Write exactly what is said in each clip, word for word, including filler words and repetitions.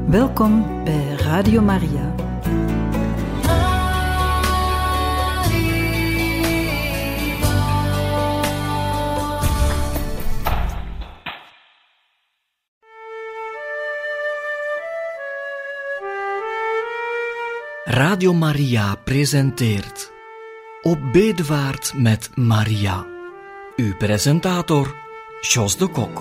Welkom bij Radio Maria. Radio Maria presenteert Op Bedevaart met Maria. Uw presentator, Jos de Kok.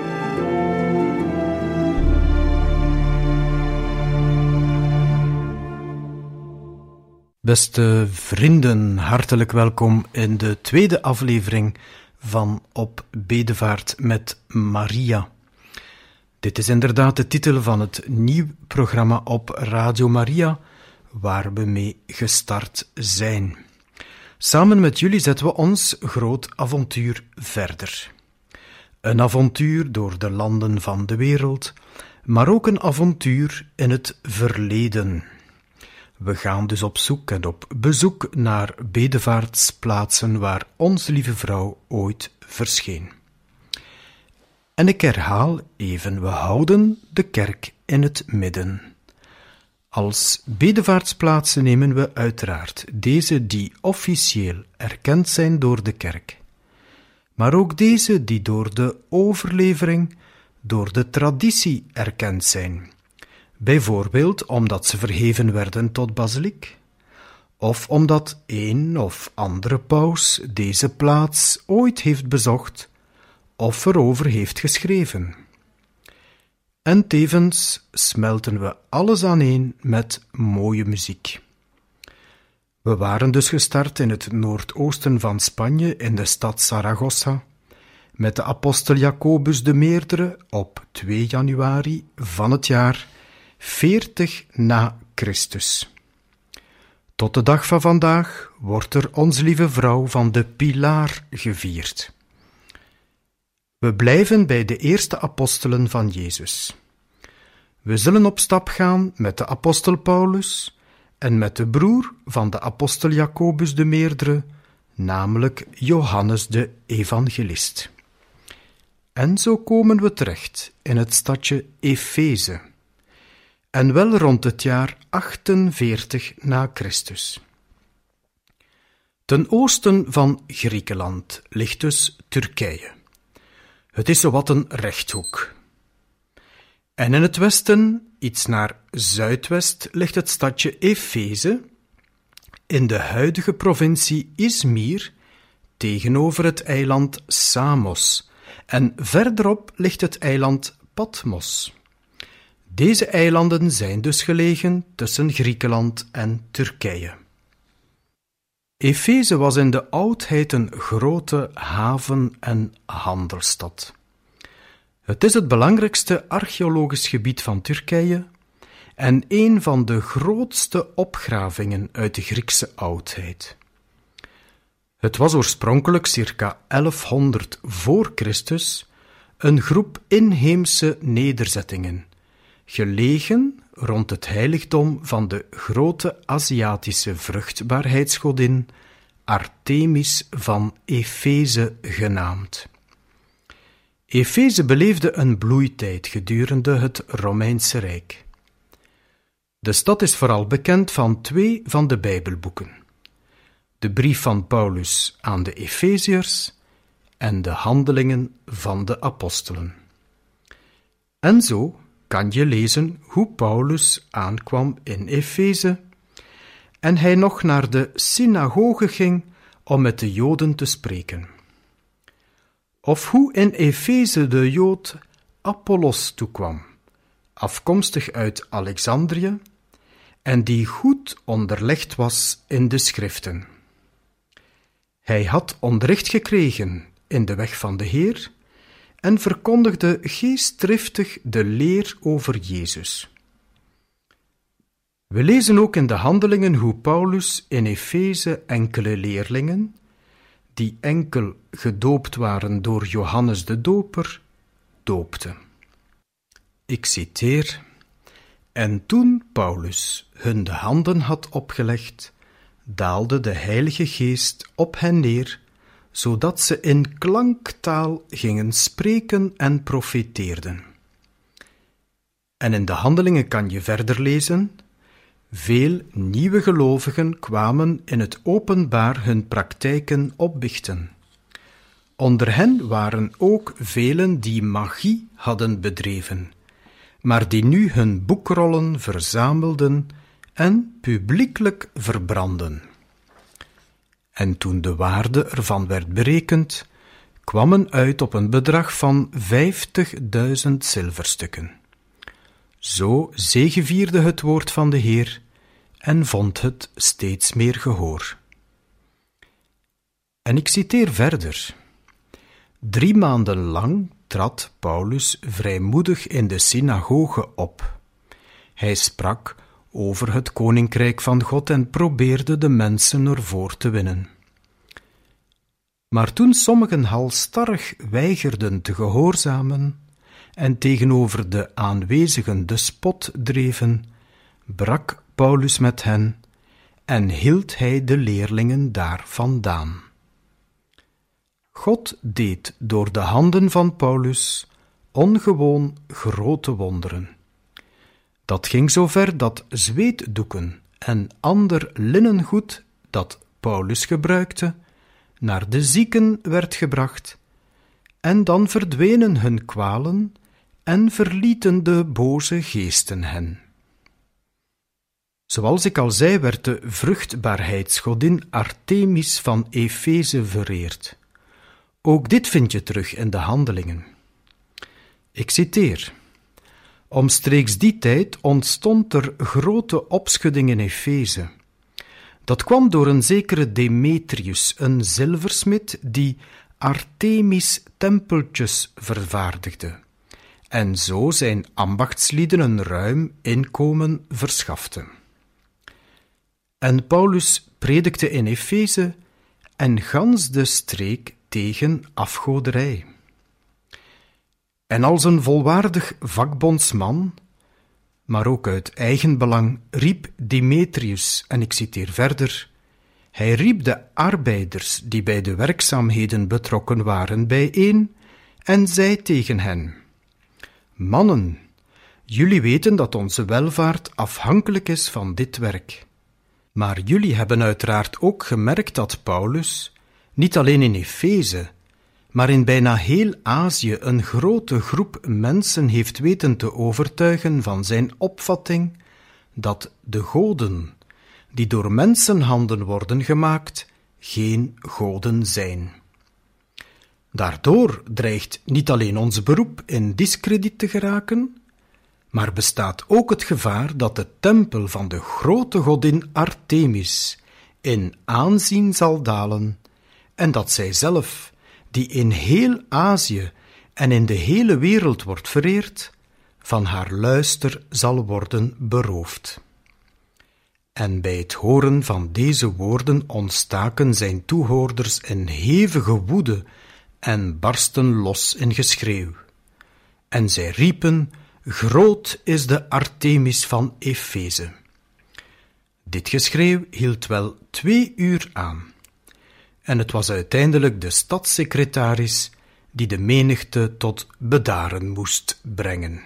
Beste vrienden, hartelijk welkom in de tweede aflevering van Op Bedevaart met Maria. Dit is inderdaad de titel van het nieuw programma op Radio Maria, waar we mee gestart zijn. Samen met jullie zetten we ons groot avontuur verder. Een avontuur door de landen van de wereld, maar ook een avontuur in het verleden. We gaan dus op zoek en op bezoek naar bedevaartsplaatsen waar Onze Lieve Vrouw ooit verscheen. En ik herhaal even, we houden de kerk in het midden. Als bedevaartsplaatsen nemen we uiteraard deze die officieel erkend zijn door de kerk, maar ook deze die door de overlevering, door de traditie erkend zijn. Bijvoorbeeld omdat ze verheven werden tot basiliek, of omdat een of andere paus deze plaats ooit heeft bezocht of erover heeft geschreven. En tevens smelten we alles aaneen met mooie muziek. We waren dus gestart in het noordoosten van Spanje, in de stad Saragossa, met de apostel Jacobus de Meerdere op twee januari van het jaar veertig na Christus. Tot de dag van vandaag wordt er Onze Lieve Vrouw van de Pilaar gevierd. We blijven bij de eerste apostelen van Jezus. We zullen op stap gaan met de apostel Paulus en met de broer van de apostel Jacobus de Meerdere, namelijk Johannes de Evangelist. En zo komen we terecht in het stadje Efeze, en wel rond het jaar achtenveertig na Christus. Ten oosten van Griekenland ligt dus Turkije. Het is zowat een rechthoek. En in het westen, iets naar zuidwest, ligt het stadje Efeze, in de huidige provincie Izmir, tegenover het eiland Samos, en verderop ligt het eiland Patmos. Deze eilanden zijn dus gelegen tussen Griekenland en Turkije. Efeze was in de oudheid een grote haven- en handelsstad. Het is het belangrijkste archeologisch gebied van Turkije en een van de grootste opgravingen uit de Griekse oudheid. Het was oorspronkelijk circa elfhonderd voor Christus een groep inheemse nederzettingen, gelegen rond het heiligdom van de grote Aziatische vruchtbaarheidsgodin Artemis van Efeze genaamd. Efeze beleefde een bloeitijd gedurende het Romeinse Rijk. De stad is vooral bekend van twee van de Bijbelboeken: de brief van Paulus aan de Efeziërs en de Handelingen van de Apostelen. En zo kan je lezen hoe Paulus aankwam in Efeze en hij nog naar de synagoge ging om met de Joden te spreken. Of hoe in Efeze de Jood Apollos toekwam, afkomstig uit Alexandrië, en die goed onderlegd was in de schriften. Hij had onderricht gekregen in de weg van de Heer en verkondigde geestdriftig de leer over Jezus. We lezen ook in de Handelingen hoe Paulus in Efeze enkele leerlingen, die enkel gedoopt waren door Johannes de Doper, doopte. Ik citeer: En toen Paulus hun de handen had opgelegd, daalde de Heilige Geest op hen neer, zodat ze in klanktaal gingen spreken en profeteerden. En in de Handelingen kan je verder lezen: veel nieuwe gelovigen kwamen in het openbaar hun praktijken opbiechten. Onder hen waren ook velen die magie hadden bedreven, maar die nu hun boekrollen verzamelden en publiekelijk verbrandden. En toen de waarde ervan werd berekend, kwam men uit op een bedrag van vijftigduizend zilverstukken. Zo zegevierde het woord van de Heer en vond het steeds meer gehoor. En ik citeer verder. Drie maanden lang trad Paulus vrijmoedig in de synagoge op. Hij sprak over het koninkrijk van God en probeerde de mensen ervoor te winnen. Maar toen sommigen halsstarrig weigerden te gehoorzamen en tegenover de aanwezigen de spot dreven, brak Paulus met hen en hield hij de leerlingen daar vandaan. God deed door de handen van Paulus ongewoon grote wonderen. Dat ging zo ver dat zweetdoeken en ander linnengoed dat Paulus gebruikte, naar de zieken werd gebracht, en dan verdwenen hun kwalen en verlieten de boze geesten hen. Zoals ik al zei, werd de vruchtbaarheidsgodin Artemis van Efeze vereerd. Ook dit vind je terug in de Handelingen. Ik citeer. Omstreeks die tijd ontstond er grote opschudding in Efeze. Dat kwam door een zekere Demetrius, een zilversmid die Artemis tempeltjes vervaardigde, en zo zijn ambachtslieden een ruim inkomen verschafte. En Paulus predikte in Efeze en gans de streek tegen afgoderij. En als een volwaardig vakbondsman, maar ook uit eigen belang, riep Demetrius, en ik citeer verder, hij riep de arbeiders die bij de werkzaamheden betrokken waren bijeen en zei tegen hen: mannen, jullie weten dat onze welvaart afhankelijk is van dit werk. Maar jullie hebben uiteraard ook gemerkt dat Paulus, niet alleen in Efeze, maar in bijna heel Azië een grote groep mensen heeft weten te overtuigen van zijn opvatting dat de goden, die door mensenhanden worden gemaakt, geen goden zijn. Daardoor dreigt niet alleen ons beroep in diskrediet te geraken, maar bestaat ook het gevaar dat de tempel van de grote godin Artemis in aanzien zal dalen en dat zij zelf, die in heel Azië en in de hele wereld wordt vereerd, van haar luister zal worden beroofd. En bij het horen van deze woorden ontstaken zijn toehoorders in hevige woede en barsten los in geschreeuw. En zij riepen: groot is de Artemis van Efeze. Dit geschreeuw hield wel twee uur aan. En het was uiteindelijk de stadssecretaris die de menigte tot bedaren moest brengen.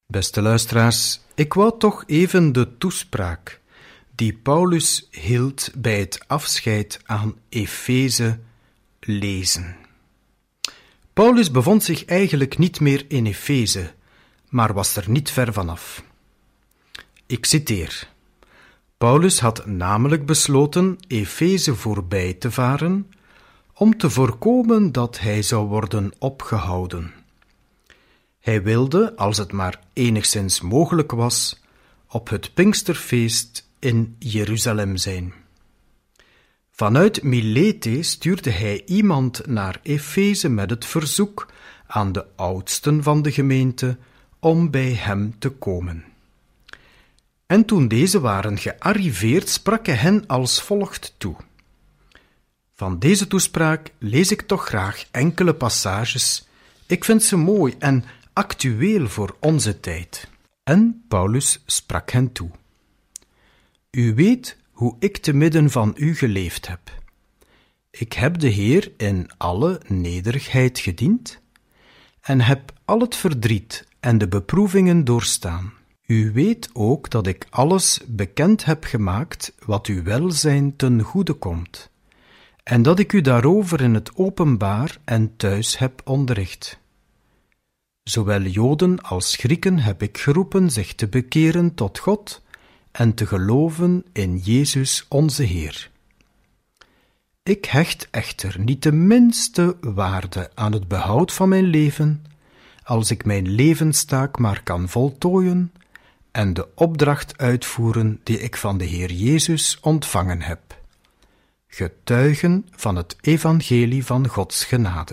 Beste luisteraars, ik wou toch even de toespraak die Paulus hield bij het afscheid aan Efeze lezen. Paulus bevond zich eigenlijk niet meer in Efeze, maar was er niet ver vanaf. Ik citeer. Paulus had namelijk besloten Efeze voorbij te varen om te voorkomen dat hij zou worden opgehouden. Hij wilde, als het maar enigszins mogelijk was, op het Pinksterfeest in Jeruzalem zijn. Vanuit Milete stuurde hij iemand naar Efeze met het verzoek aan de oudsten van de gemeente om bij hem te komen. En toen deze waren gearriveerd, sprak hij hen als volgt toe. Van deze toespraak lees ik toch graag enkele passages. Ik vind ze mooi en actueel voor onze tijd. En Paulus sprak hen toe. U weet hoe ik te midden van u geleefd heb. Ik heb de Heer in alle nederigheid gediend en heb al het verdriet en de beproevingen doorstaan. U weet ook dat ik alles bekend heb gemaakt wat uw welzijn ten goede komt, en dat ik u daarover in het openbaar en thuis heb onderricht. Zowel Joden als Grieken heb ik geroepen zich te bekeren tot God en te geloven in Jezus onze Heer. Ik hecht echter niet de minste waarde aan het behoud van mijn leven, als ik mijn levenstaak maar kan voltooien en de opdracht uitvoeren die ik van de Heer Jezus ontvangen heb. Getuigen van het evangelie van Gods genade.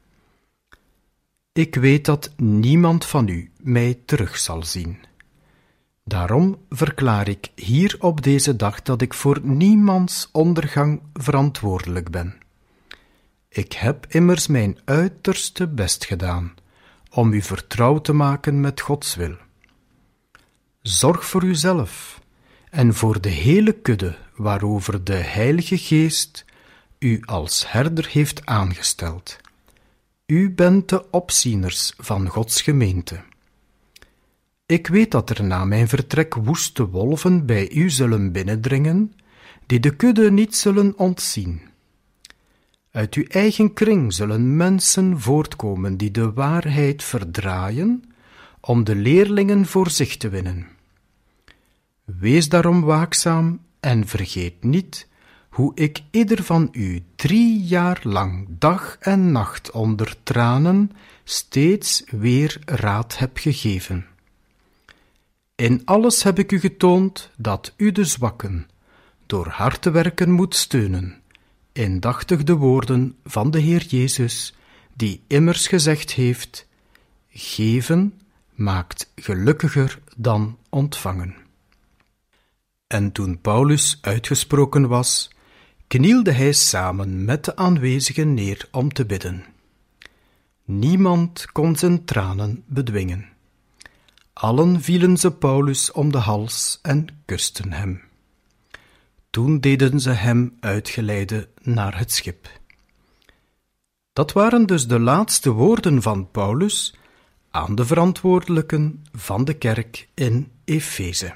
Ik weet dat niemand van u mij terug zal zien. Daarom verklaar ik hier op deze dag dat ik voor niemands ondergang verantwoordelijk ben. Ik heb immers mijn uiterste best gedaan om u vertrouwd te maken met Gods wil. Zorg voor uzelf en voor de hele kudde waarover de Heilige Geest u als herder heeft aangesteld. U bent de opzieners van Gods gemeente. Ik weet dat er na mijn vertrek woeste wolven bij u zullen binnendringen, die de kudde niet zullen ontzien. Uit uw eigen kring zullen mensen voortkomen die de waarheid verdraaien, om de leerlingen voor zich te winnen. Wees daarom waakzaam en vergeet niet hoe ik ieder van u drie jaar lang dag en nacht onder tranen steeds weer raad heb gegeven. In alles heb ik u getoond dat u de zwakken door hard te werken moet steunen, indachtig de woorden van de Heer Jezus, die immers gezegd heeft: geven maakt gelukkiger dan ontvangen. En toen Paulus uitgesproken was, knielde hij samen met de aanwezigen neer om te bidden. Niemand kon zijn tranen bedwingen. Allen vielen ze Paulus om de hals en kusten hem. Toen deden ze hem uitgeleiden naar het schip. Dat waren dus de laatste woorden van Paulus aan de verantwoordelijken van de kerk in Efeze.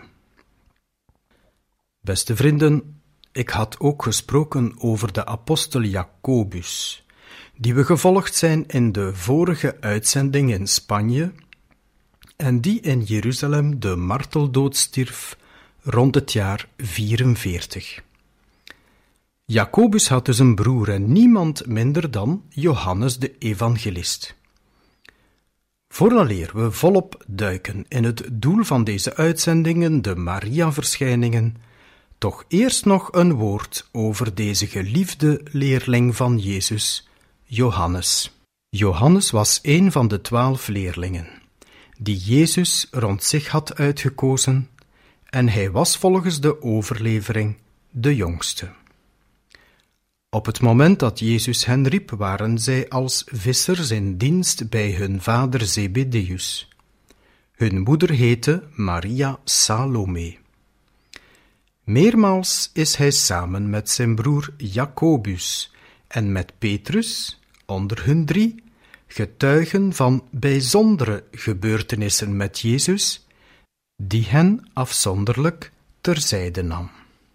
Beste vrienden, ik had ook gesproken over de apostel Jacobus, die we gevolgd zijn in de vorige uitzending in Spanje en die in Jeruzalem de marteldood stierf rond het jaar vierenveertig. Jacobus had dus een broer en niemand minder dan Johannes de evangelist. Vooraleer we volop duiken in het doel van deze uitzendingen, de Maria-verschijningen, toch eerst nog een woord over deze geliefde leerling van Jezus, Johannes. Johannes was een van de twaalf leerlingen, die Jezus rond zich had uitgekozen, en hij was volgens de overlevering de jongste. Op het moment dat Jezus hen riep, waren zij als vissers in dienst bij hun vader Zebedeus. Hun moeder heette Maria Salome. Meermaals is hij samen met zijn broer Jacobus en met Petrus, onder hun drie, getuigen van bijzondere gebeurtenissen met Jezus, die hen afzonderlijk terzijde nam.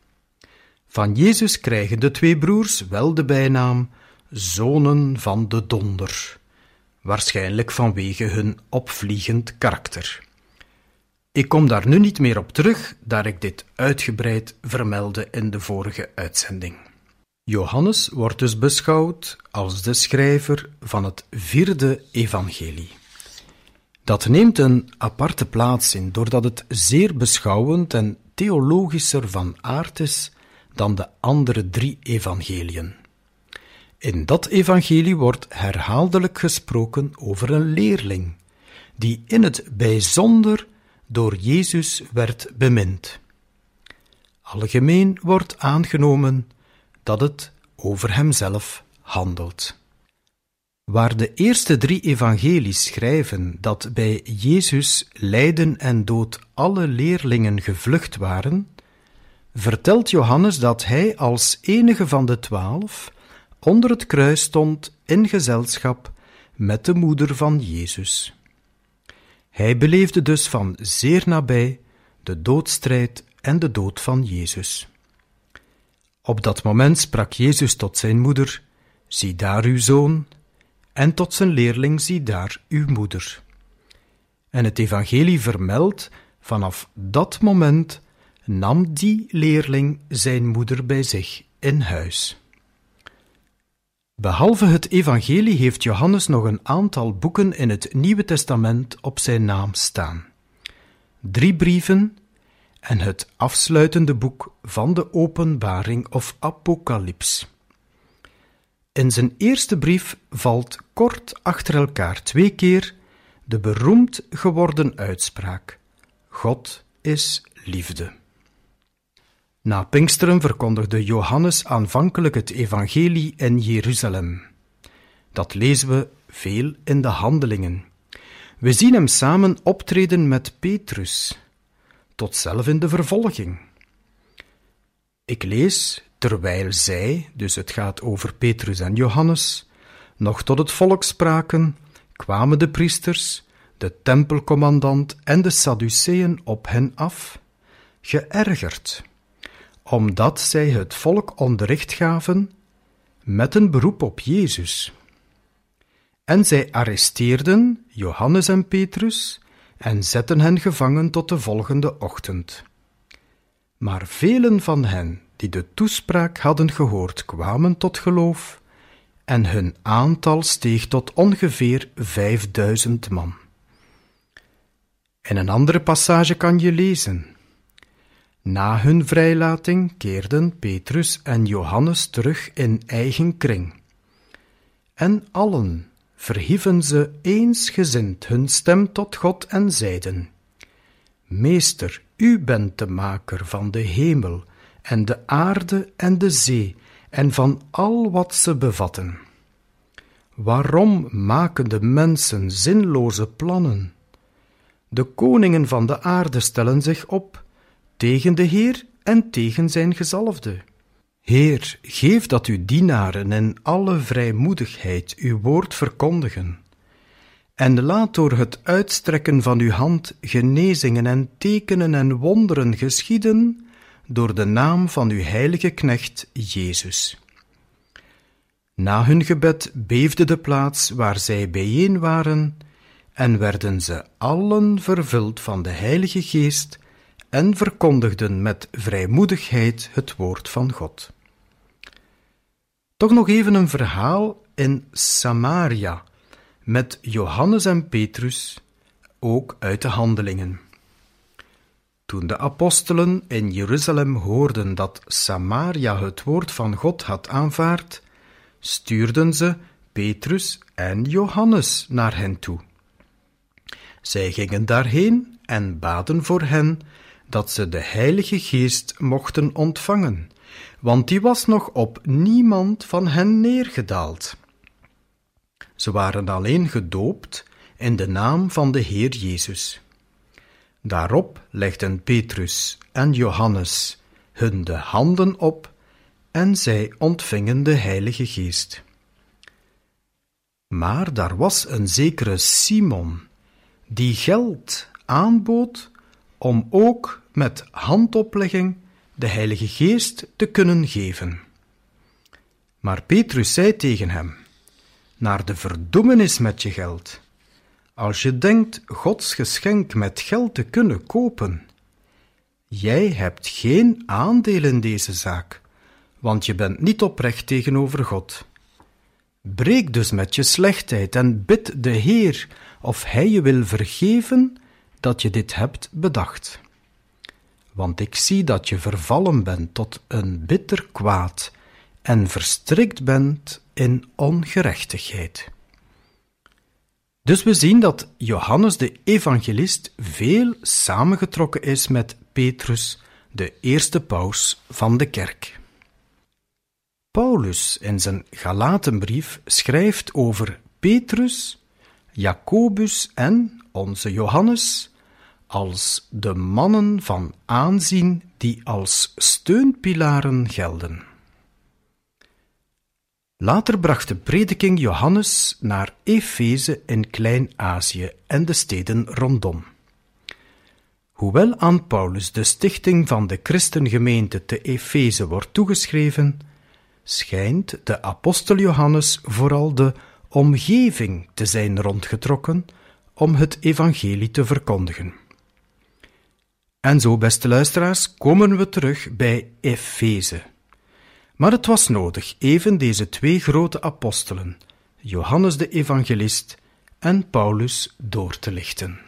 Van Jezus krijgen de twee broers wel de bijnaam zonen van de donder, waarschijnlijk vanwege hun opvliegend karakter. Ik kom daar nu niet meer op terug, daar ik dit uitgebreid vermeldde in de vorige uitzending. Johannes wordt dus beschouwd als de schrijver van het vierde evangelie. Dat neemt een aparte plaats in, doordat het zeer beschouwend en theologischer van aard is dan de andere drie evangeliën. In dat evangelie wordt herhaaldelijk gesproken over een leerling, die in het bijzonder door Jezus werd bemind. Algemeen wordt aangenomen dat het over hemzelf handelt. Waar de eerste drie evangelies schrijven dat bij Jezus lijden en dood alle leerlingen gevlucht waren, vertelt Johannes dat hij als enige van de twaalf onder het kruis stond in gezelschap met de moeder van Jezus. Hij beleefde dus van zeer nabij de doodstrijd en de dood van Jezus. Op dat moment sprak Jezus tot zijn moeder: zie daar uw zoon, en tot zijn leerling: zie daar uw moeder. En het evangelie vermeldt, vanaf dat moment nam die leerling zijn moeder bij zich in huis. Behalve het evangelie heeft Johannes nog een aantal boeken in het Nieuwe Testament op zijn naam staan. Drie brieven en het afsluitende boek van de Openbaring of Apocalyps. In zijn eerste brief valt kort achter elkaar twee keer de beroemd geworden uitspraak: God is liefde. Na Pinksteren verkondigde Johannes aanvankelijk het evangelie in Jeruzalem. Dat lezen we veel in de Handelingen. We zien hem samen optreden met Petrus, tot zelf in de vervolging. Ik lees, terwijl zij, dus het gaat over Petrus en Johannes, nog tot het volk spraken, kwamen de priesters, de tempelcommandant en de Sadduceeën op hen af, geërgerd, omdat zij het volk onderricht gaven met een beroep op Jezus. En zij arresteerden Johannes en Petrus en zetten hen gevangen tot de volgende ochtend. Maar velen van hen die de toespraak hadden gehoord, kwamen tot geloof, en hun aantal steeg tot ongeveer vijfduizend man. In een andere passage kan je lezen: na hun vrijlating keerden Petrus en Johannes terug in eigen kring. En allen verhieven ze eensgezind hun stem tot God en zeiden: Meester, u bent de maker van de hemel en de aarde en de zee en van al wat ze bevatten. Waarom maken de mensen zinloze plannen? De koningen van de aarde stellen zich op tegen de Heer en tegen zijn gezalfde. Heer, geef dat uw dienaren in alle vrijmoedigheid uw woord verkondigen. En laat door het uitstrekken van uw hand genezingen en tekenen en wonderen geschieden door de naam van uw heilige knecht Jezus. Na hun gebed beefde de plaats waar zij bijeen waren en werden ze allen vervuld van de Heilige Geest en verkondigden met vrijmoedigheid het woord van God. Toch nog even een verhaal in Samaria met Johannes en Petrus, ook uit de Handelingen. Toen de apostelen in Jeruzalem hoorden dat Samaria het woord van God had aanvaard, stuurden ze Petrus en Johannes naar hen toe. Zij gingen daarheen en baden voor hen dat ze de Heilige Geest mochten ontvangen, want die was nog op niemand van hen neergedaald. Ze waren alleen gedoopt in de naam van de Heer Jezus. Daarop legden Petrus en Johannes hun de handen op en zij ontvingen de Heilige Geest. Maar daar was een zekere Simon, die geld aanbood om ook met handoplegging de Heilige Geest te kunnen geven. Maar Petrus zei tegen hem: naar de verdoemenis met je geld. Als je denkt Gods geschenk met geld te kunnen kopen. Jij hebt geen aandeel in deze zaak, want je bent niet oprecht tegenover God. Breek dus met je slechtheid en bid de Heer of Hij je wil vergeven dat je dit hebt bedacht. Want ik zie dat je vervallen bent tot een bitter kwaad en verstrikt bent in ongerechtigheid. Dus we zien dat Johannes de evangelist veel samengetrokken is met Petrus, de eerste paus van de kerk. Paulus in zijn Galatenbrief schrijft over Petrus, Jacobus en onze Johannes als de mannen van aanzien die als steunpilaren gelden. Later bracht de prediking Johannes naar Efeze in Klein-Azië en de steden rondom. Hoewel aan Paulus de stichting van de christengemeente te Efeze wordt toegeschreven, schijnt de apostel Johannes vooral de omgeving te zijn rondgetrokken om het evangelie te verkondigen. En zo, beste luisteraars, komen we terug bij Efeze. Maar het was nodig even deze twee grote apostelen, Johannes de evangelist en Paulus, door te lichten.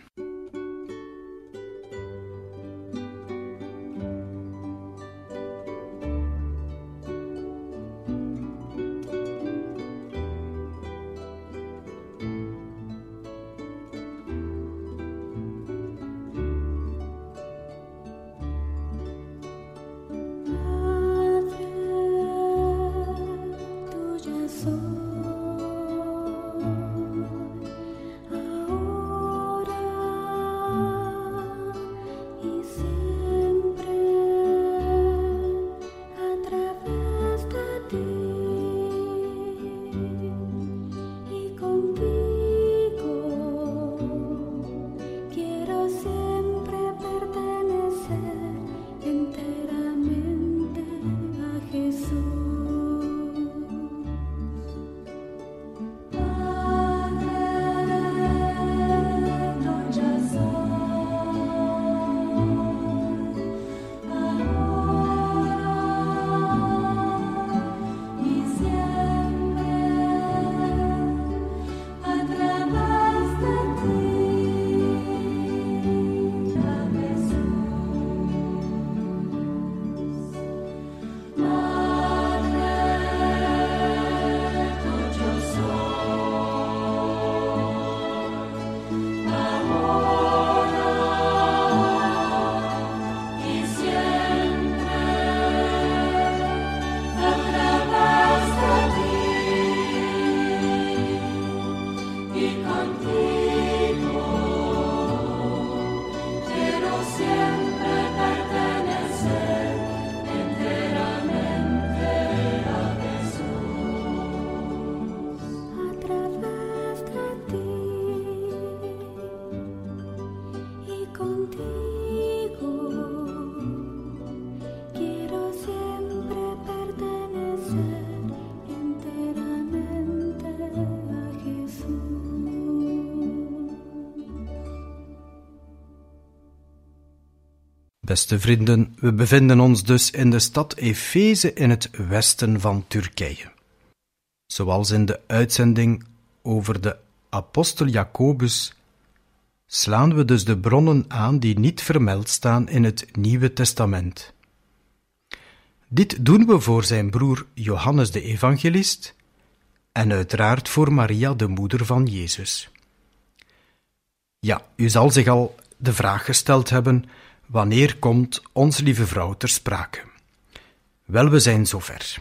Beste vrienden, we bevinden ons dus in de stad Efeze in het westen van Turkije. Zoals in de uitzending over de apostel Jacobus slaan we dus de bronnen aan die niet vermeld staan in het Nieuwe Testament. Dit doen we voor zijn broer Johannes de evangelist en uiteraard voor Maria, de moeder van Jezus. Ja, u zal zich al de vraag gesteld hebben: wanneer komt Onze Lieve Vrouw ter sprake? Wel, we zijn zover.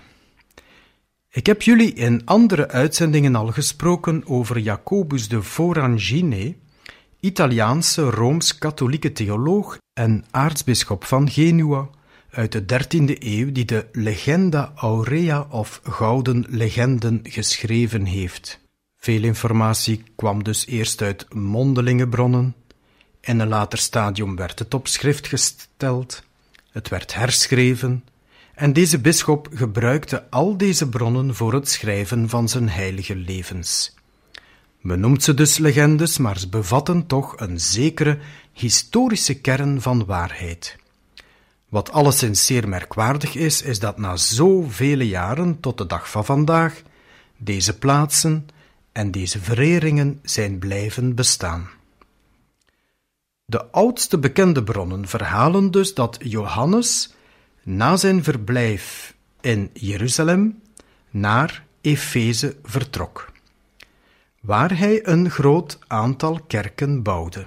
Ik heb jullie in andere uitzendingen al gesproken over Jacobus de Voragine, Italiaanse rooms-katholieke theoloog en aartsbisschop van Genua uit de dertiende eeuw, die de Legenda Aurea of Gouden Legenden geschreven heeft. Veel informatie kwam dus eerst uit mondelinge bronnen. In een later stadium werd het op schrift gesteld, het werd herschreven en deze bisschop gebruikte al deze bronnen voor het schrijven van zijn heilige levens. Men noemt ze dus legendes, maar ze bevatten toch een zekere historische kern van waarheid. Wat alleszins zeer merkwaardig is, is dat na zoveel jaren tot de dag van vandaag deze plaatsen en deze vereringen zijn blijven bestaan. De oudste bekende bronnen verhalen dus dat Johannes na zijn verblijf in Jeruzalem naar Efeze vertrok, waar hij een groot aantal kerken bouwde.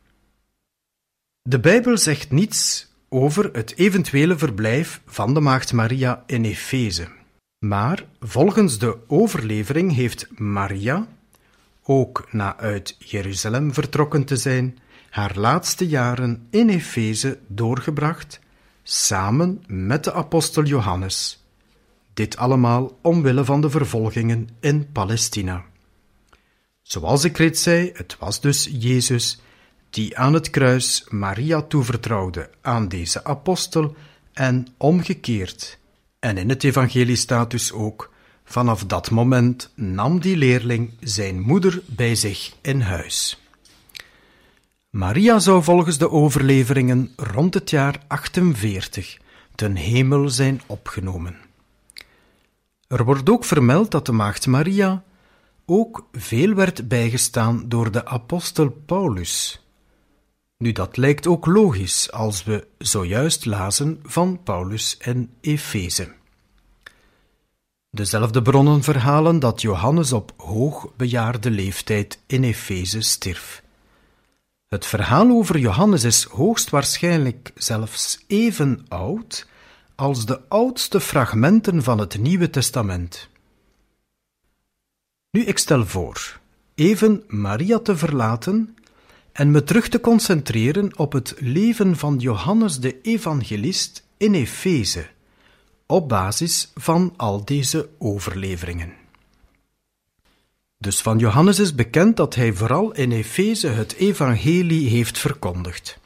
De Bijbel zegt niets over het eventuele verblijf van de maagd Maria in Efeze, maar volgens de overlevering heeft Maria, ook na uit Jeruzalem vertrokken te zijn, haar laatste jaren in Efeze doorgebracht, samen met de apostel Johannes. Dit allemaal omwille van de vervolgingen in Palestina. Zoals ik reeds zei, het was dus Jezus die aan het kruis Maria toevertrouwde aan deze apostel en omgekeerd. En in het evangelie staat dus ook, vanaf dat moment nam die leerling zijn moeder bij zich in huis. Maria zou volgens de overleveringen rond het jaar achtenveertig ten hemel zijn opgenomen. Er wordt ook vermeld dat de maagd Maria ook veel werd bijgestaan door de apostel Paulus. Nu, dat lijkt ook logisch als we zojuist lazen van Paulus en Efeze. Dezelfde bronnen verhalen dat Johannes op hoogbejaarde leeftijd in Efeze stierf. Het verhaal over Johannes is hoogstwaarschijnlijk zelfs even oud als de oudste fragmenten van het Nieuwe Testament. Nu, ik stel voor even Maria te verlaten en me terug te concentreren op het leven van Johannes de evangelist in Efeze, op basis van al deze overleveringen. Dus van Johannes is bekend dat hij vooral in Efeze het evangelie heeft verkondigd.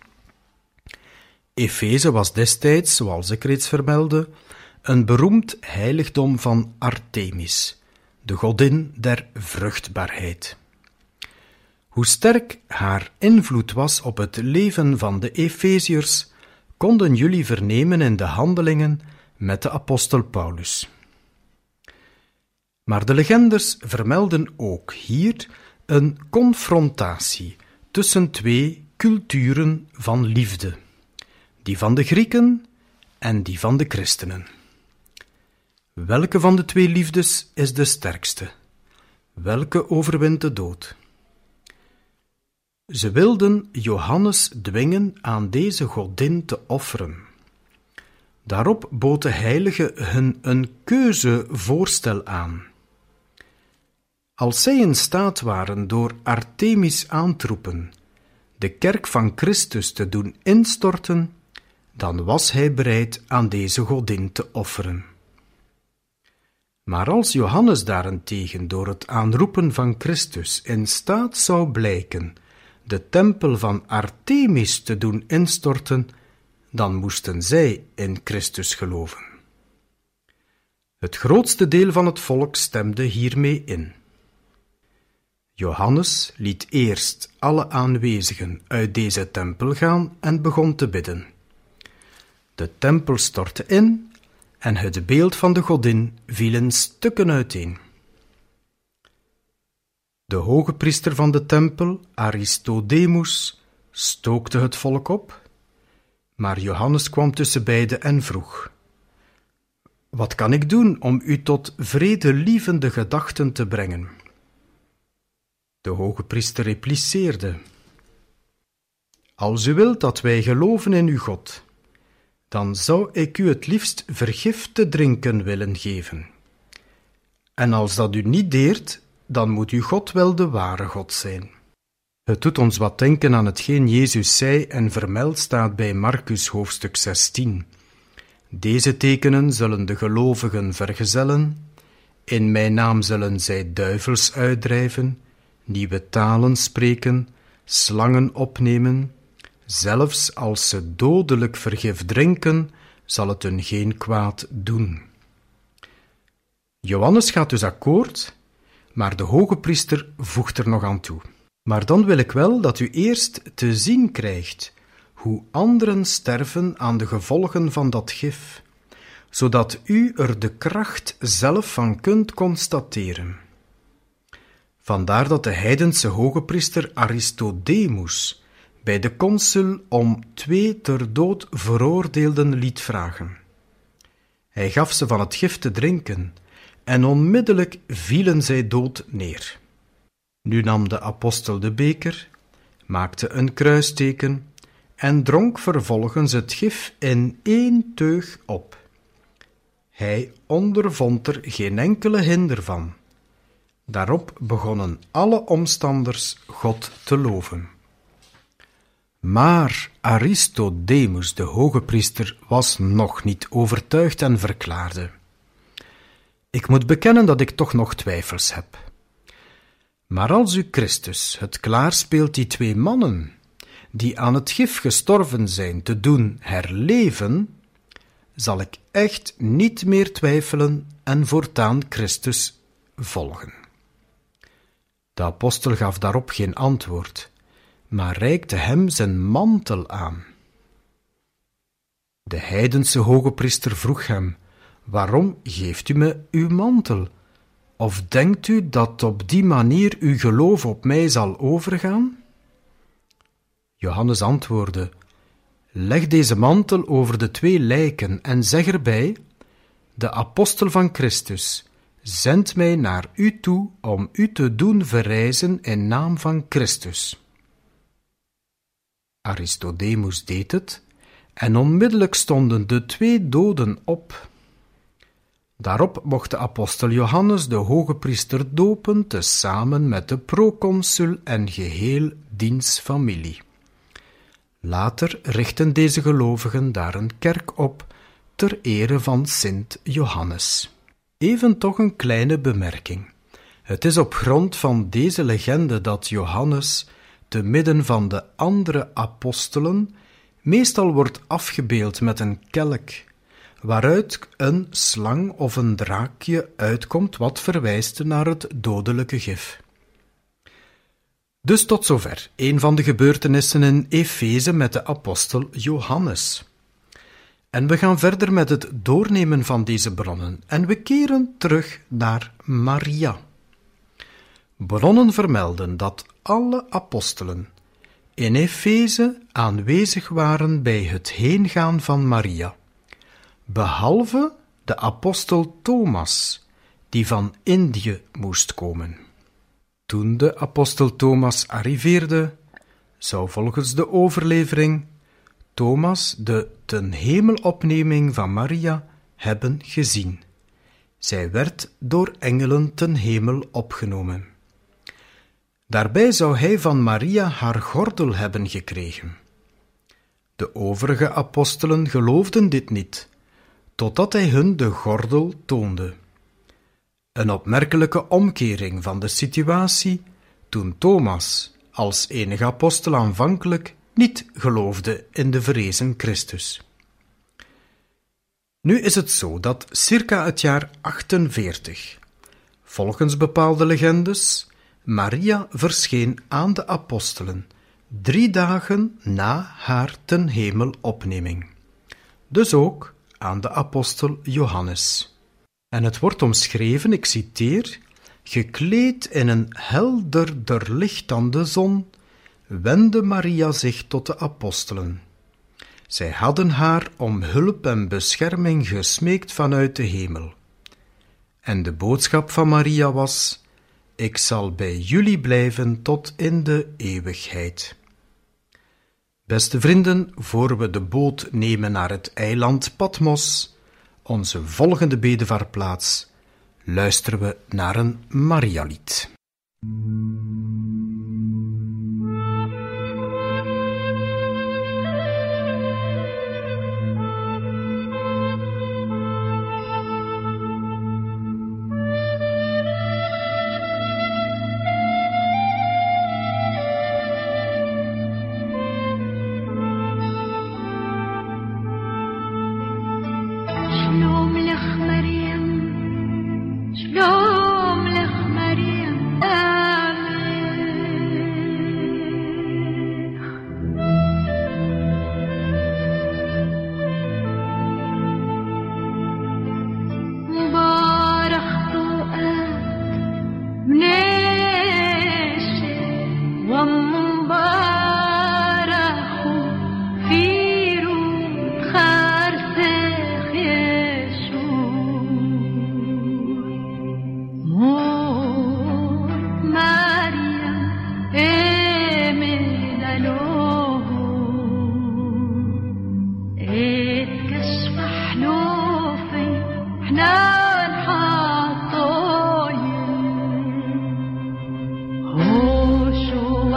Efeze was destijds, zoals ik reeds vermeldde, een beroemd heiligdom van Artemis, de godin der vruchtbaarheid. Hoe sterk haar invloed was op het leven van de Efeziërs, konden jullie vernemen in de handelingen met de apostel Paulus. Maar de legendes vermelden ook hier een confrontatie tussen twee culturen van liefde, die van de Grieken en die van de christenen. Welke van de twee liefdes is de sterkste? Welke overwint de dood? Ze wilden Johannes dwingen aan deze godin te offeren. Daarop bood de heilige hun een keuzevoorstel aan. Als zij in staat waren door Artemis aan te roepen de kerk van Christus te doen instorten, dan was hij bereid aan deze godin te offeren. Maar als Johannes daarentegen door het aanroepen van Christus in staat zou blijken de tempel van Artemis te doen instorten, dan moesten zij in Christus geloven. Het grootste deel van het volk stemde hiermee in. Johannes liet eerst alle aanwezigen uit deze tempel gaan en begon te bidden. De tempel stortte in en het beeld van de godin viel in stukken uiteen. De hoge priester van de tempel, Aristodemus, stookte het volk op, maar Johannes kwam tussen beiden en vroeg: Wat kan ik doen om u tot vredelievende gedachten te brengen? De hoge priester repliceerde: Als u wilt dat wij geloven in uw God, dan zou ik u het liefst vergif te drinken willen geven. En als dat u niet deert, dan moet uw God wel de ware God zijn. Het doet ons wat denken aan hetgeen Jezus zei en vermeld staat bij Marcus hoofdstuk zestien. Deze tekenen zullen de gelovigen vergezellen. In mijn naam zullen zij duivels uitdrijven, nieuwe talen spreken, slangen opnemen. Zelfs als ze dodelijk vergif drinken, zal het hun geen kwaad doen. Johannes gaat dus akkoord, maar de hoge priester voegt er nog aan toe. Maar dan wil ik wel dat u eerst te zien krijgt hoe anderen sterven aan de gevolgen van dat gif, zodat u er de kracht zelf van kunt constateren. Vandaar dat de heidense hogepriester Aristodemus bij de consul om twee ter dood veroordeelden liet vragen. Hij gaf ze van het gif te drinken, en onmiddellijk vielen zij dood neer. Nu nam de apostel de beker, maakte een kruisteken en dronk vervolgens het gif in één teug op. Hij ondervond er geen enkele hinder van. Daarop begonnen alle omstanders God te loven. Maar Aristodemus, de hogepriester, was nog niet overtuigd en verklaarde: ik moet bekennen dat ik toch nog twijfels heb. Maar als u Christus het klaarspeelt die twee mannen, die aan het gif gestorven zijn, te doen herleven, zal ik echt niet meer twijfelen en voortaan Christus volgen. De apostel gaf daarop geen antwoord, maar reikte hem zijn mantel aan. De heidense hogepriester vroeg hem: waarom geeft u me uw mantel? Of denkt u dat op die manier uw geloof op mij zal overgaan? Johannes antwoordde: leg deze mantel over de twee lijken en zeg erbij: de apostel van Christus zendt mij naar u toe om u te doen verrijzen in naam van Christus. Aristodemus deed het, en onmiddellijk stonden de twee doden op. Daarop mocht de apostel Johannes de hogepriester dopen, tezamen met de proconsul en geheel diens familie. Later richtten deze gelovigen daar een kerk op, ter ere van Sint Johannes. Even toch een kleine bemerking. Het is op grond van deze legende dat Johannes, te midden van de andere apostelen, meestal wordt afgebeeld met een kelk, waaruit een slang of een draakje uitkomt, wat verwijst naar het dodelijke gif. Dus tot zover een van de gebeurtenissen in Efeze met de apostel Johannes. En we gaan verder met het doornemen van deze bronnen en we keren terug naar Maria. Bronnen vermelden dat alle apostelen in Efeze aanwezig waren bij het heengaan van Maria, behalve de apostel Thomas, die van Indië moest komen. Toen de apostel Thomas arriveerde, zou volgens de overlevering Thomas de ten hemelopneming van Maria hebben gezien. Zij werd door engelen ten hemel opgenomen. Daarbij zou hij van Maria haar gordel hebben gekregen. De overige apostelen geloofden dit niet, totdat hij hun de gordel toonde. Een opmerkelijke omkering van de situatie toen Thomas als enige apostel aanvankelijk niet geloofde in de verrezen Christus. Nu is het zo dat circa het jaar achtenveertig, volgens bepaalde legendes, Maria verscheen aan de apostelen, drie dagen na haar ten hemelopneming. Dus ook aan de apostel Johannes. En het wordt omschreven, ik citeer, gekleed in een helderder licht dan de zon, wendde Maria zich tot de apostelen. Zij hadden haar om hulp en bescherming gesmeekt vanuit de hemel. En de boodschap van Maria was: ik zal bij jullie blijven tot in de eeuwigheid. Beste vrienden, voor we de boot nemen naar het eiland Patmos, onze volgende bedevaartplaats, luisteren we naar een Marialied.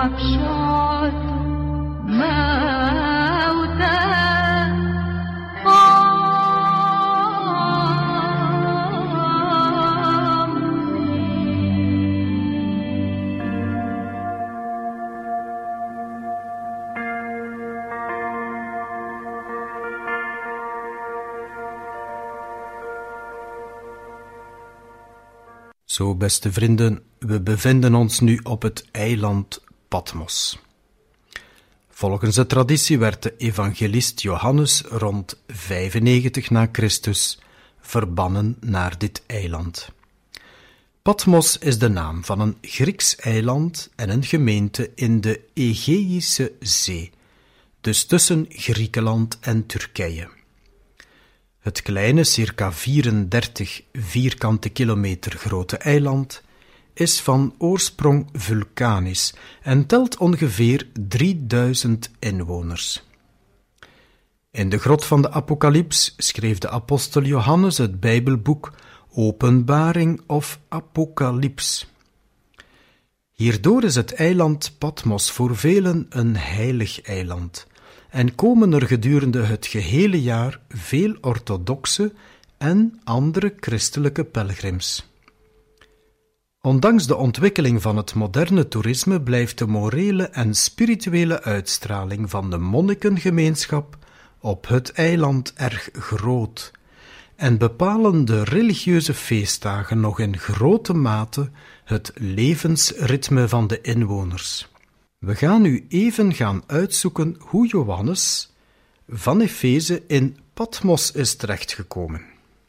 Zo, beste vrienden, we bevinden ons nu op het eiland Patmos. Volgens de traditie werd de evangelist Johannes rond vijfennegentig na Christus verbannen naar dit eiland. Patmos is de naam van een Grieks eiland en een gemeente in de Egeïsche Zee, dus tussen Griekenland en Turkije. Het kleine, circa vierendertig vierkante kilometer grote eiland is van oorsprong vulkanisch en telt ongeveer drieduizend inwoners. In de grot van de Apocalyps schreef de apostel Johannes het Bijbelboek Openbaring of Apocalyps. Hierdoor is het eiland Patmos voor velen een heilig eiland en komen er gedurende het gehele jaar veel orthodoxe en andere christelijke pelgrims. Ondanks de ontwikkeling van het moderne toerisme blijft de morele en spirituele uitstraling van de monnikengemeenschap op het eiland erg groot en bepalen de religieuze feestdagen nog in grote mate het levensritme van de inwoners. We gaan nu even gaan uitzoeken hoe Johannes van Efeze in Patmos is terechtgekomen.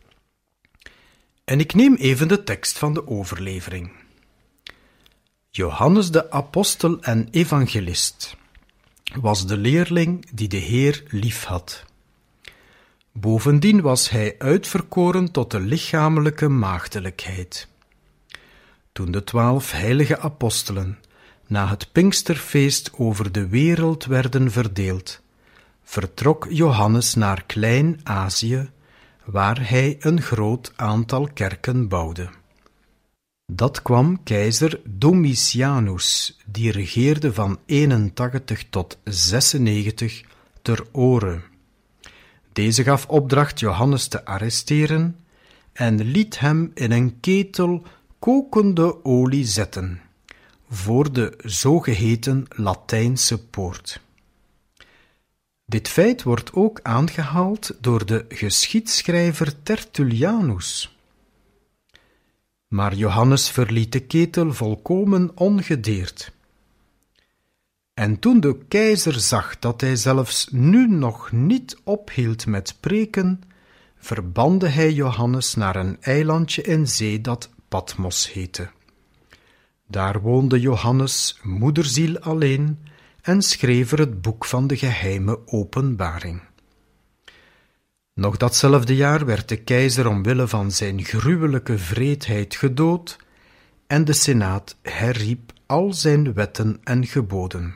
En ik neem even de tekst van de overlevering. Johannes de apostel en evangelist was de leerling die de Heer liefhad. Bovendien was hij uitverkoren tot de lichamelijke maagdelijkheid. Toen de twaalf heilige apostelen na het Pinksterfeest over de wereld werden verdeeld, vertrok Johannes naar Klein-Azië, waar hij een groot aantal kerken bouwde. Dat kwam keizer Domitianus, die regeerde van eenentachtig tot zesennegentig, ter oren. Deze gaf opdracht Johannes te arresteren en liet hem in een ketel kokende olie zetten, voor de zogeheten Latijnse poort. Dit feit wordt ook aangehaald door de geschiedschrijver Tertullianus. Maar Johannes verliet de ketel volkomen ongedeerd. En toen de keizer zag dat hij zelfs nu nog niet ophield met preken, verbande hij Johannes naar een eilandje in zee dat Patmos heette. Daar woonde Johannes, moederziel alleen, en schreef er het boek van de geheime openbaring. Nog datzelfde jaar werd de keizer omwille van zijn gruwelijke wreedheid gedood en de senaat herriep al zijn wetten en geboden.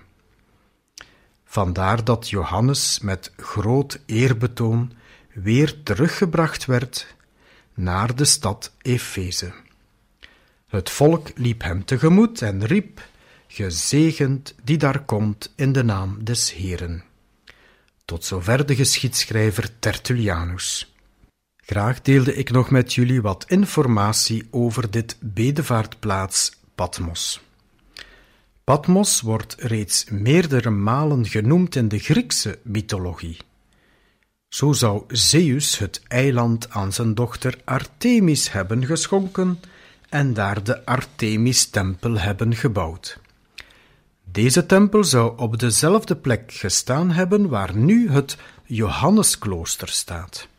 Vandaar dat Johannes met groot eerbetoon weer teruggebracht werd naar de stad Efeze. Het volk liep hem tegemoet en riep: gezegend die daar komt in de naam des Heeren. Tot zover de geschiedschrijver Tertullianus. Graag deelde ik nog met jullie wat informatie over dit bedevaartplaats Patmos. Patmos wordt reeds meerdere malen genoemd in de Griekse mythologie. Zo zou Zeus het eiland aan zijn dochter Artemis hebben geschonken en daar de Artemis-tempel hebben gebouwd. Deze tempel zou op dezelfde plek gestaan hebben waar nu het Johannesklooster staat.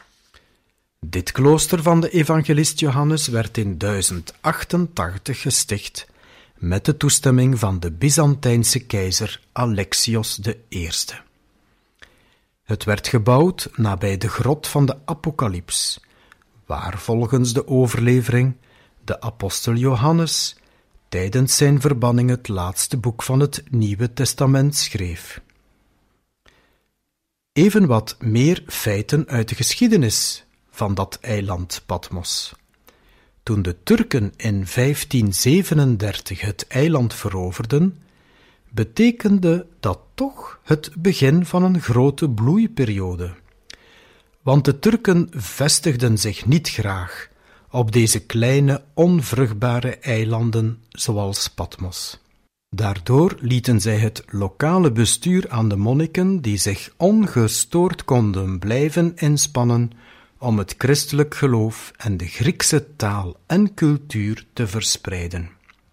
Dit klooster van de evangelist Johannes werd in duizend achtentachtig gesticht met de toestemming van de Byzantijnse keizer Alexios de Eerste. Het werd gebouwd nabij de grot van de Apocalyps, waar volgens de overlevering de apostel Johannes tijdens zijn verbanning het laatste boek van het Nieuwe Testament schreef. Even wat meer feiten uit de geschiedenis van dat eiland Patmos. Toen de Turken in vijftien zevenendertig het eiland veroverden, betekende dat toch het begin van een grote bloeiperiode. Want de Turken vestigden zich niet graag op deze kleine, onvruchtbare eilanden zoals Patmos. Daardoor lieten zij het lokale bestuur aan de monniken, die zich ongestoord konden blijven inspannen om het christelijk geloof en de Griekse taal en cultuur te verspreiden.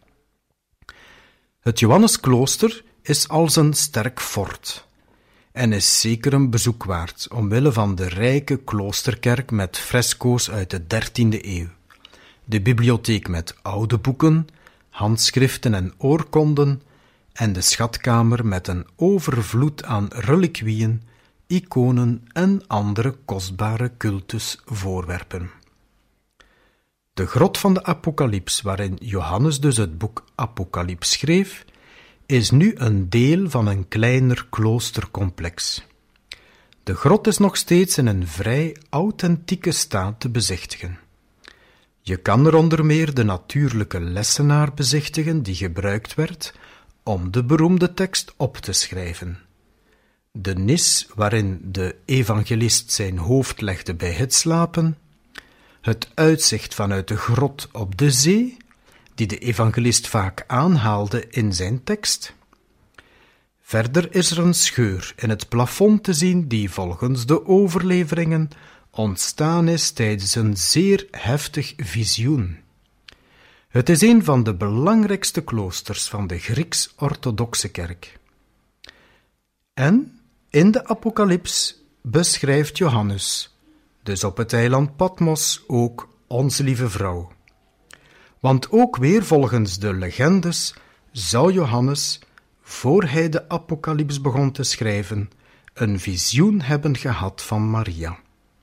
Het Johannesklooster is als een sterk fort en is zeker een bezoek waard omwille van de rijke kloosterkerk met fresco's uit de dertiende eeuw, de bibliotheek met oude boeken, handschriften en oorkonden en de schatkamer met een overvloed aan reliquieën, iconen en andere kostbare cultusvoorwerpen. De grot van de Apocalyps, waarin Johannes dus het boek Apocalyps schreef, is nu een deel van een kleiner kloostercomplex. De grot is nog steeds in een vrij authentieke staat te bezichtigen. Je kan er onder meer de natuurlijke lessenaar bezichtigen die gebruikt werd om de beroemde tekst op te schrijven. De nis waarin de evangelist zijn hoofd legde bij het slapen, het uitzicht vanuit de grot op de zee, die de evangelist vaak aanhaalde in zijn tekst. Verder is er een scheur in het plafond te zien die volgens de overleveringen ontstaan is tijdens een zeer heftig visioen. Het is een van de belangrijkste kloosters van de Grieks-orthodoxe kerk. En in de Apocalyps beschrijft Johannes, dus op het eiland Patmos, ook Onze Lieve Vrouw. Want ook weer volgens de legendes zou Johannes, voor hij de Apocalyps begon te schrijven, een visioen hebben gehad van Maria.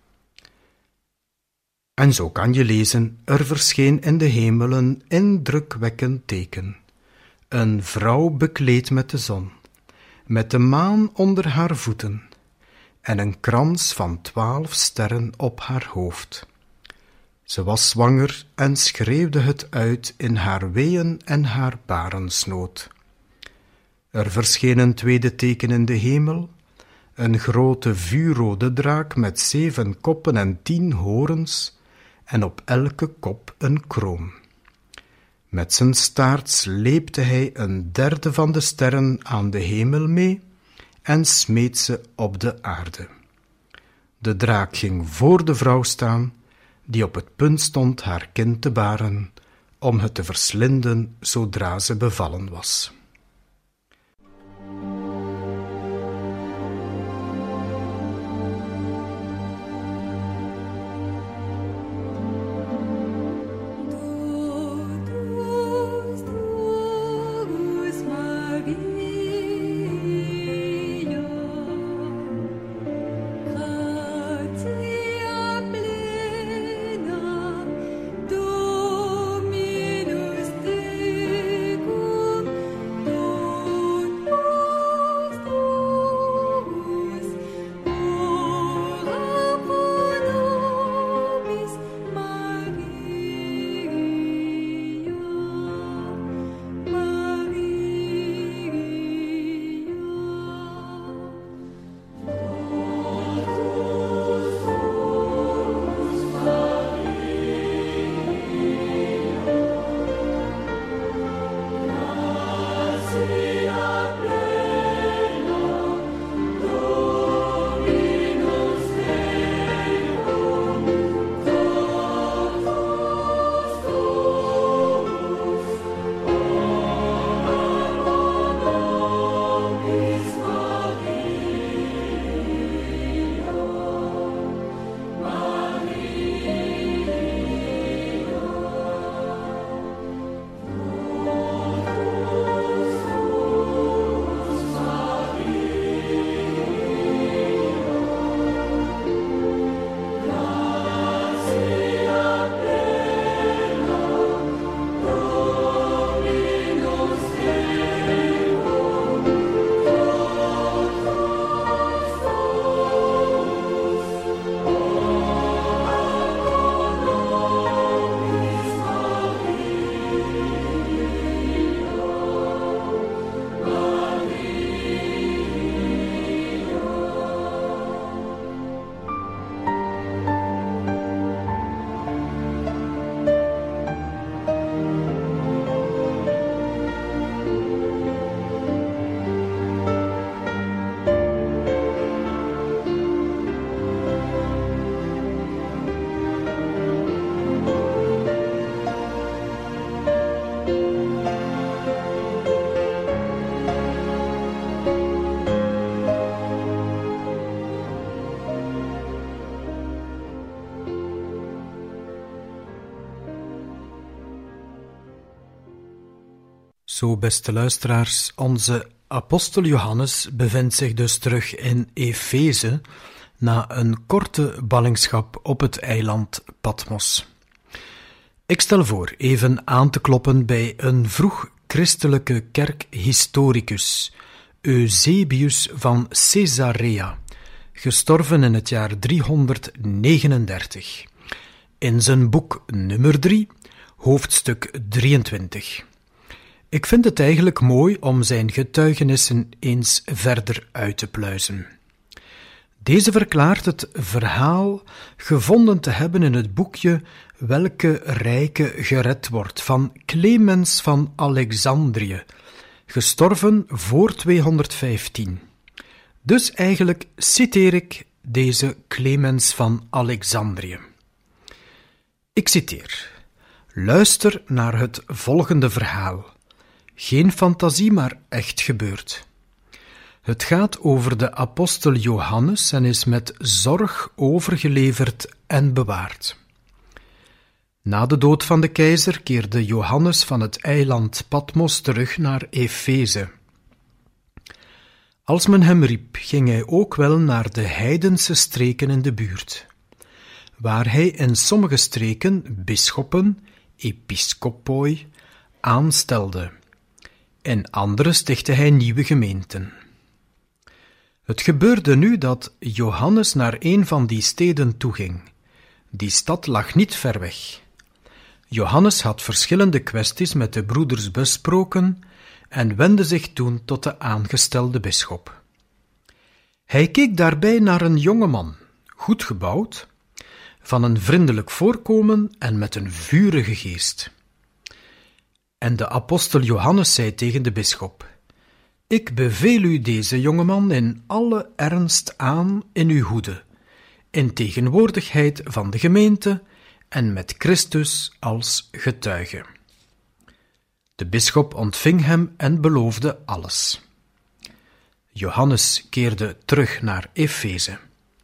En zo kan je lezen, er verscheen in de hemel een indrukwekkend teken. Een vrouw bekleed met de zon, met de maan onder haar voeten en een krans van twaalf sterren op haar hoofd. Ze was zwanger en schreeuwde het uit in haar weeën en haar barensnood. Er verscheen een tweede teken in de hemel, een grote vuurrode draak met zeven koppen en tien horens, en op elke kop een kroon. Met zijn staart sleepte hij een derde van de sterren aan de hemel mee en smeet ze op de aarde. De draak ging voor de vrouw staan, die op het punt stond haar kind te baren, om het te verslinden zodra ze bevallen was. Zo, beste luisteraars, onze apostel Johannes bevindt zich dus terug in Efeze na een korte ballingschap op het eiland Patmos. Ik stel voor even aan te kloppen bij een vroeg christelijke kerkhistoricus, Eusebius van Caesarea, gestorven in het jaar driehonderdnegenendertig. In zijn boek nummer drie, hoofdstuk drieëntwintig. Ik vind het eigenlijk mooi om zijn getuigenissen eens verder uit te pluizen. Deze verklaart het verhaal gevonden te hebben in het boekje Welke rijke gered wordt van Clemens van Alexandrië, gestorven voor tweehonderdvijftien. Dus eigenlijk citeer ik deze Clemens van Alexandrië. Ik citeer: Luister naar het volgende verhaal. Geen fantasie, maar echt gebeurd. Het gaat over de apostel Johannes en is met zorg overgeleverd en bewaard. Na de dood van de keizer keerde Johannes van het eiland Patmos terug naar Efeze. Als men hem riep, ging hij ook wel naar de heidense streken in de buurt, waar hij in sommige streken bisschoppen, episcopoi, aanstelde. In andere stichtte hij nieuwe gemeenten. Het gebeurde nu dat Johannes naar een van die steden toeging. Die stad lag niet ver weg. Johannes had verschillende kwesties met de broeders besproken en wendde zich toen tot de aangestelde bisschop. Hij keek daarbij naar een jongeman, goed gebouwd, van een vriendelijk voorkomen en met een vurige geest. En de apostel Johannes zei tegen de bisschop: Ik beveel u deze jongeman in alle ernst aan in uw hoede, in tegenwoordigheid van de gemeente en met Christus als getuige. De bisschop ontving hem en beloofde alles. Johannes keerde terug naar Efeze.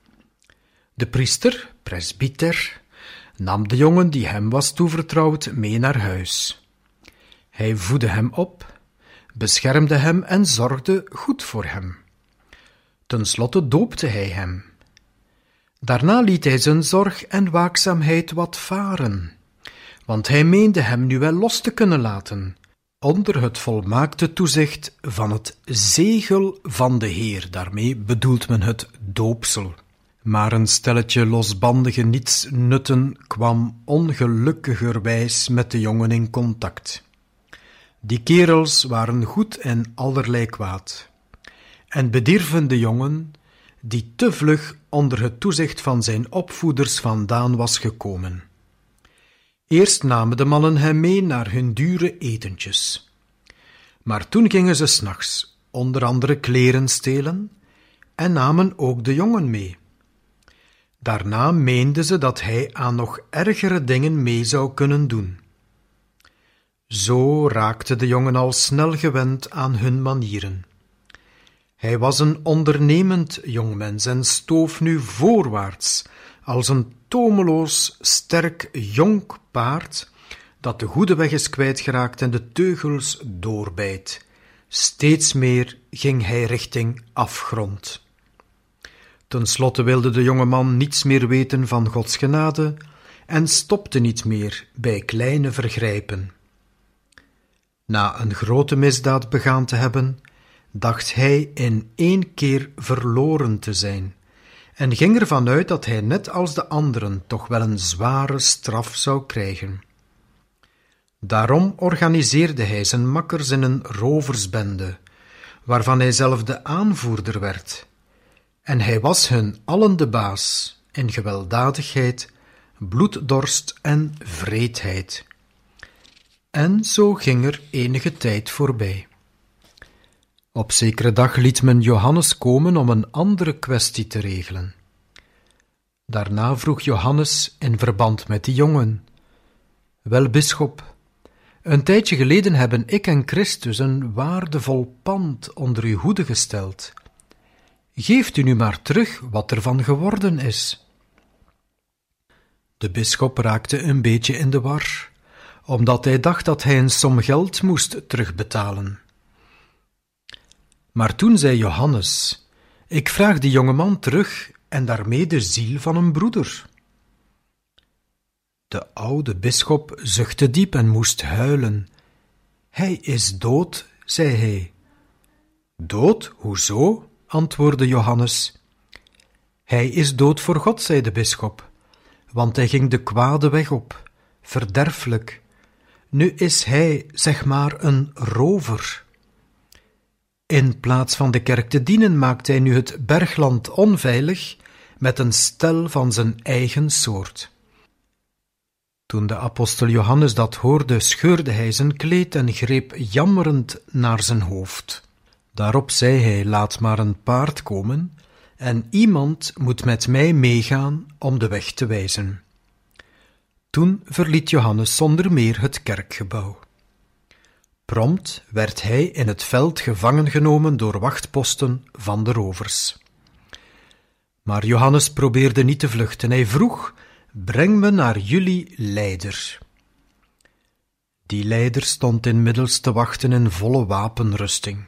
De priester, presbyter, nam de jongen die hem was toevertrouwd mee naar huis. Hij voedde hem op, beschermde hem en zorgde goed voor hem. Ten slotte doopte hij hem. Daarna liet hij zijn zorg en waakzaamheid wat varen, want hij meende hem nu wel los te kunnen laten, onder het volmaakte toezicht van het zegel van de Heer. Daarmee bedoelt men het doopsel. Maar een stelletje losbandige nietsnutten kwam ongelukkigerwijs met de jongen in contact. Die kerels waren goed en allerlei kwaad, en bedierven de jongen, die te vlug onder het toezicht van zijn opvoeders vandaan was gekomen. Eerst namen de mannen hem mee naar hun dure etentjes. Maar toen gingen ze 's nachts onder andere kleren stelen en namen ook de jongen mee. Daarna meenden ze dat hij aan nog ergere dingen mee zou kunnen doen. Zo raakte de jongen al snel gewend aan hun manieren. Hij was een ondernemend jongmens en stoof nu voorwaarts als een tomeloos, sterk, jong paard dat de goede weg is kwijtgeraakt en de teugels doorbijt. Steeds meer ging hij richting afgrond. Ten slotte wilde de jonge man niets meer weten van Gods genade en stopte niet meer bij kleine vergrijpen. Na een grote misdaad begaan te hebben, dacht hij in één keer verloren te zijn en ging ervan uit dat hij net als de anderen toch wel een zware straf zou krijgen. Daarom organiseerde hij zijn makkers in een roversbende, waarvan hij zelf de aanvoerder werd, en hij was hun allen de baas in gewelddadigheid, bloeddorst en wreedheid. En zo ging er enige tijd voorbij. Op zekere dag liet men Johannes komen om een andere kwestie te regelen. Daarna vroeg Johannes in verband met die jongen: Wel, bisschop, een tijdje geleden hebben ik en Christus een waardevol pand onder uw hoede gesteld. Geeft u nu maar terug wat er van geworden is. De bisschop raakte een beetje in de war, omdat hij dacht dat hij een som geld moest terugbetalen. Maar toen zei Johannes: ik vraag die jongeman terug en daarmee de ziel van een broeder. De oude bisschop zuchtte diep en moest huilen. Hij is dood, zei hij. Dood, hoezo? Antwoordde Johannes. Hij is dood voor God, zei de bisschop, want hij ging de kwade weg op, verderfelijk. Nu is hij, zeg maar, een rover. In plaats van de kerk te dienen, maakt hij nu het bergland onveilig met een stel van zijn eigen soort. Toen de apostel Johannes dat hoorde, scheurde hij zijn kleed en greep jammerend naar zijn hoofd. Daarop zei hij: laat maar een paard komen, en iemand moet met mij meegaan om de weg te wijzen. Toen verliet Johannes zonder meer het kerkgebouw. Prompt werd hij in het veld gevangen genomen door wachtposten van de rovers. Maar Johannes probeerde niet te vluchten. Hij vroeg: breng me naar jullie leider. Die leider stond inmiddels te wachten in volle wapenrusting.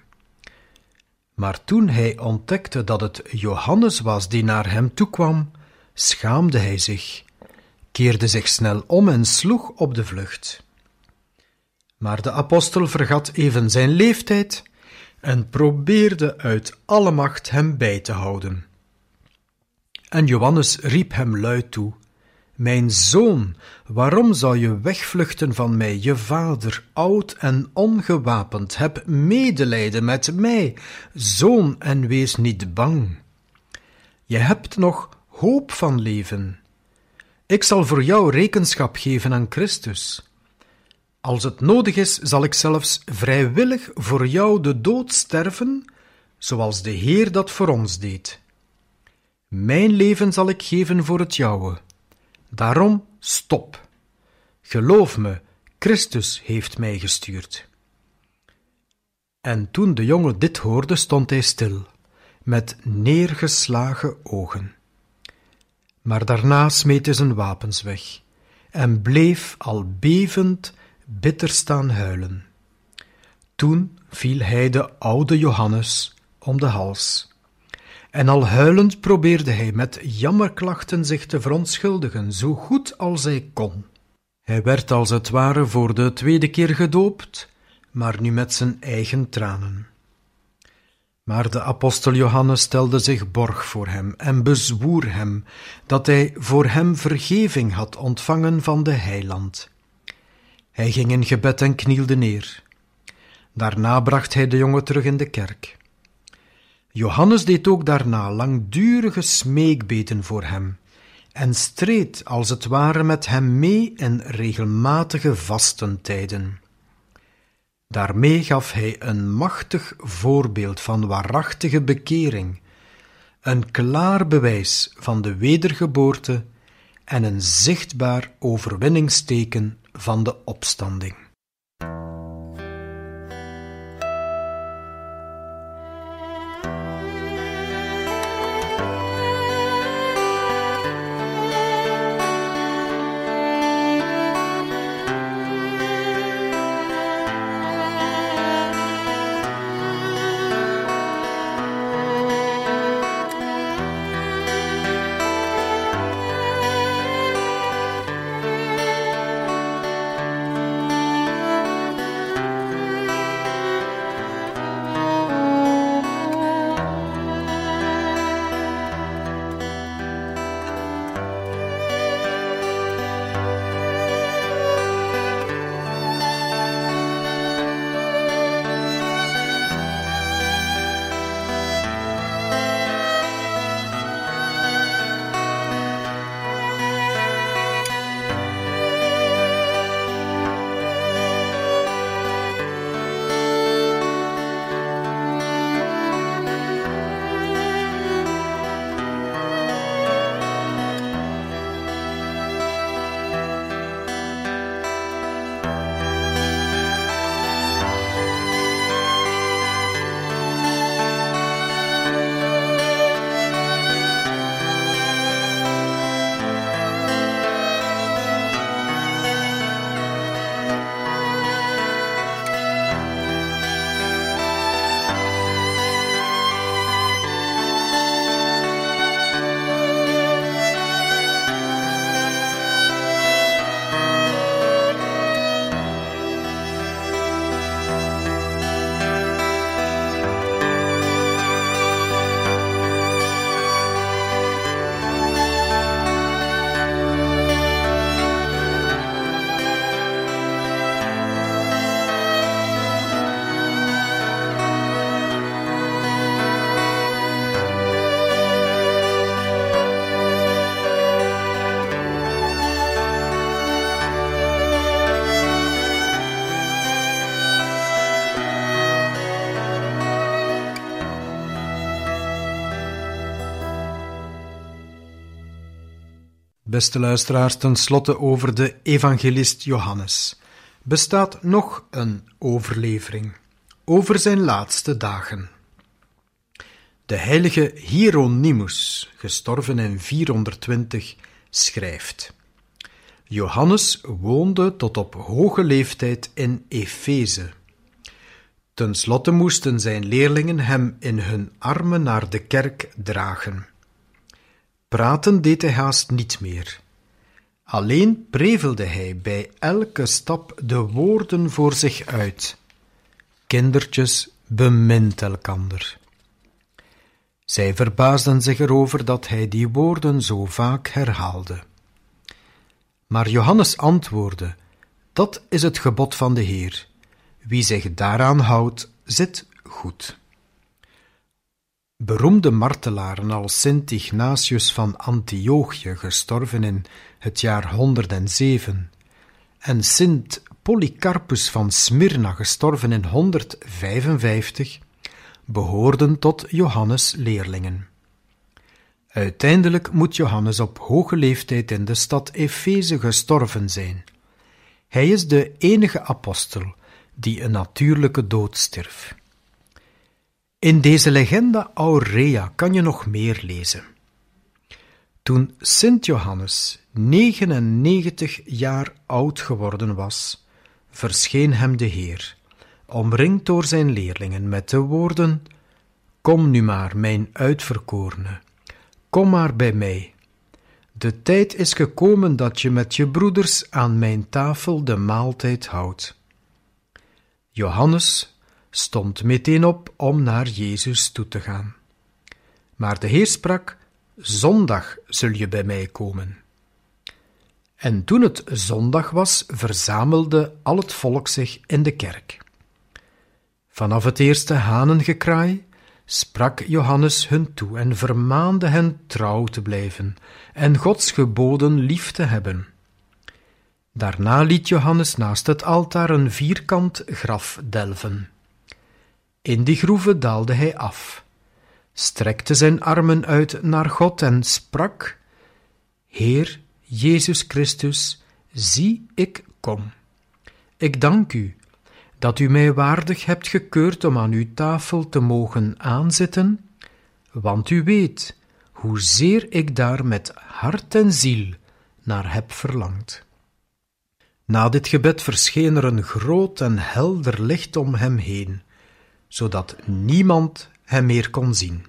Maar toen hij ontdekte dat het Johannes was die naar hem toekwam, schaamde hij zich, keerde zich snel om en sloeg op de vlucht. Maar de apostel vergat even zijn leeftijd en probeerde uit alle macht hem bij te houden. En Johannes riep hem luid toe: mijn zoon, waarom zou je wegvluchten van mij, je vader, oud en ongewapend? Heb medelijden met mij, zoon, en wees niet bang. Je hebt nog hoop van leven. Ik zal voor jou rekenschap geven aan Christus. Als het nodig is, zal ik zelfs vrijwillig voor jou de dood sterven, zoals de Heer dat voor ons deed. Mijn leven zal ik geven voor het jouwe. Daarom stop. Geloof me, Christus heeft mij gestuurd. En toen de jongen dit hoorde, stond hij stil, met neergeslagen ogen. Maar daarna smeet hij zijn wapens weg en bleef al bevend bitter staan huilen. Toen viel hij de oude Johannes om de hals. En al huilend probeerde hij met jammerklachten zich te verontschuldigen, zo goed als hij kon. Hij werd als het ware voor de tweede keer gedoopt, maar nu met zijn eigen tranen. Maar de apostel Johannes stelde zich borg voor hem en bezwoer hem dat hij voor hem vergeving had ontvangen van de heiland. Hij ging in gebed en knielde neer. Daarna bracht hij de jongen terug in de kerk. Johannes deed ook daarna langdurige smeekbeden voor hem en streed als het ware met hem mee in regelmatige vastentijden. Daarmee gaf hij een machtig voorbeeld van waarachtige bekering, een klaar bewijs van de wedergeboorte en een zichtbaar overwinningsteken van de opstanding. Beste luisteraars, ten slotte over de evangelist Johannes. Bestaat nog een overlevering over zijn laatste dagen. De heilige Hieronymus, gestorven in vierhonderdtwintig, schrijft: Johannes woonde tot op hoge leeftijd in Efeze. Ten slotte moesten zijn leerlingen hem in hun armen naar de kerk dragen. Praten deed hij haast niet meer. Alleen prevelde hij bij elke stap de woorden voor zich uit. Kindertjes, bemint elkander. Zij verbaasden zich erover dat hij die woorden zo vaak herhaalde. Maar Johannes antwoordde: dat is het gebod van de Heer. Wie zich daaraan houdt, zit goed. Beroemde martelaren als Sint Ignatius van Antiochië, gestorven in het jaar honderdzeven, en Sint Polycarpus van Smyrna, gestorven in honderdvijfenvijftig, behoorden tot Johannes' leerlingen. Uiteindelijk moet Johannes op hoge leeftijd in de stad Efeze gestorven zijn. Hij is de enige apostel die een natuurlijke dood stierf. In deze legenda Aurea kan je nog meer lezen. Toen Sint Johannes negenennegentig jaar oud geworden was, verscheen hem de Heer, omringd door zijn leerlingen met de woorden: kom nu maar, mijn uitverkorene, kom maar bij mij. De tijd is gekomen dat je met je broeders aan mijn tafel de maaltijd houdt. Johannes stond meteen op om naar Jezus toe te gaan. Maar de Heer sprak: zondag zul je bij mij komen. En toen het zondag was, verzamelde al het volk zich in de kerk. Vanaf het eerste hanengekraai sprak Johannes hun toe en vermaande hen trouw te blijven en Gods geboden lief te hebben. Daarna liet Johannes naast het altaar een vierkant graf delven. In die groeve daalde hij af, strekte zijn armen uit naar God en sprak: Heer Jezus Christus, zie ik kom. Ik dank u dat u mij waardig hebt gekeurd om aan uw tafel te mogen aanzitten, want u weet hoezeer ik daar met hart en ziel naar heb verlangd. Na dit gebed verscheen er een groot en helder licht om hem heen, zodat niemand hem meer kon zien.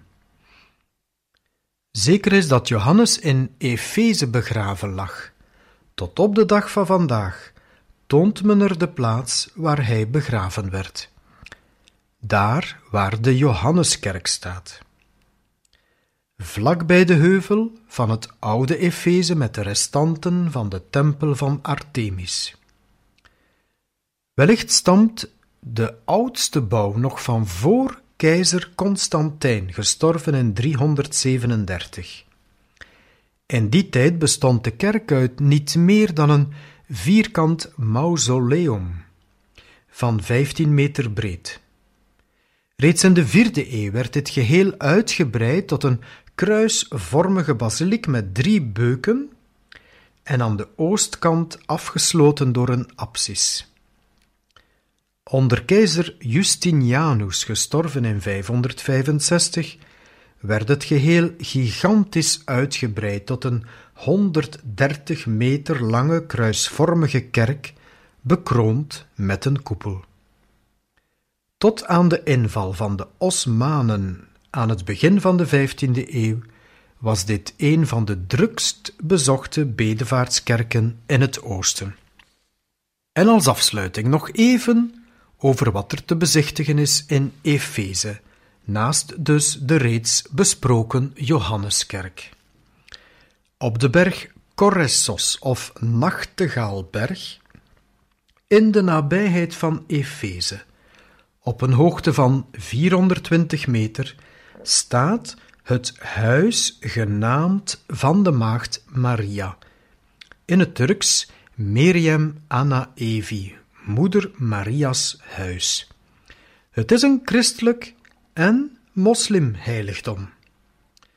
Zeker is dat Johannes in Efeze begraven lag. Tot op de dag van vandaag toont men er de plaats waar hij begraven werd. Daar waar de Johanneskerk staat. Vlak bij de heuvel van het oude Efeze met de restanten van de tempel van Artemis. Wellicht stamt de oudste bouw nog van voor keizer Constantijn, gestorven in driehonderdzevenendertig. In die tijd bestond de kerk uit niet meer dan een vierkant mausoleum van vijftien meter breed. Reeds in de vierde eeuw werd dit geheel uitgebreid tot een kruisvormige basiliek met drie beuken en aan de oostkant afgesloten door een apsis. Onder keizer Justinianus, gestorven in vijfhonderdvijfenzestig, werd het geheel gigantisch uitgebreid tot een honderddertig meter lange kruisvormige kerk, bekroond met een koepel. Tot aan de inval van de Osmanen aan het begin van de vijftiende eeuw was dit een van de drukst bezochte bedevaartskerken in het oosten. En als afsluiting nog even over wat er te bezichtigen is in Efeze, naast dus de reeds besproken Johanneskerk. Op de berg Koressos of Nachtegaalberg, in de nabijheid van Efeze, op een hoogte van vierhonderdtwintig meter, staat het huis genaamd van de maagd Maria, in het Turks Meryem Ana Evi, moeder Maria's huis. Het is een christelijk en moslimheiligdom.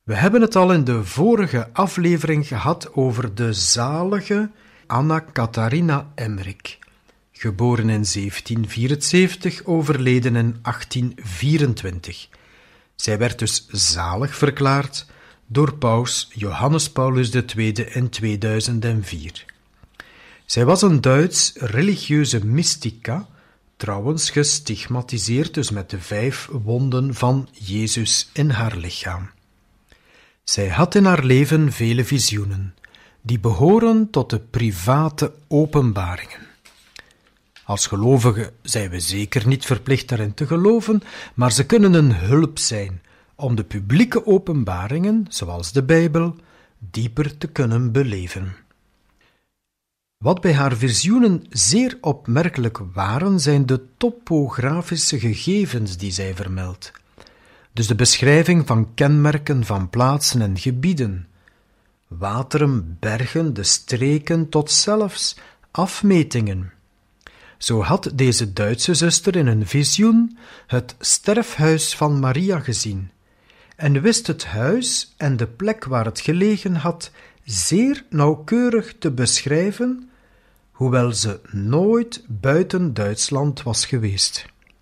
We hebben het al in de vorige aflevering gehad over de zalige Anna Catharina Emmerich, geboren in zeventien vierenzeventig, overleden in achttien vierentwintig. Zij werd dus zalig verklaard door paus Johannes Paulus de Tweede in tweeduizend vier. Zij was een Duits religieuze mystica, trouwens gestigmatiseerd dus met de vijf wonden van Jezus in haar lichaam. Zij had in haar leven vele visioenen, die behoren tot de private openbaringen. Als gelovigen zijn we zeker niet verplicht daarin te geloven, maar ze kunnen een hulp zijn om de publieke openbaringen, zoals de Bijbel, dieper te kunnen beleven. Wat bij haar visioenen zeer opmerkelijk waren, zijn de topografische gegevens die zij vermeldt. Dus de beschrijving van kenmerken van plaatsen en gebieden, wateren, bergen, de streken, tot zelfs afmetingen. Zo had deze Duitse zuster in een visioen het sterfhuis van Maria gezien en wist het huis en de plek waar het gelegen had zeer nauwkeurig te beschrijven, hoewel ze nooit buiten Duitsland was geweest.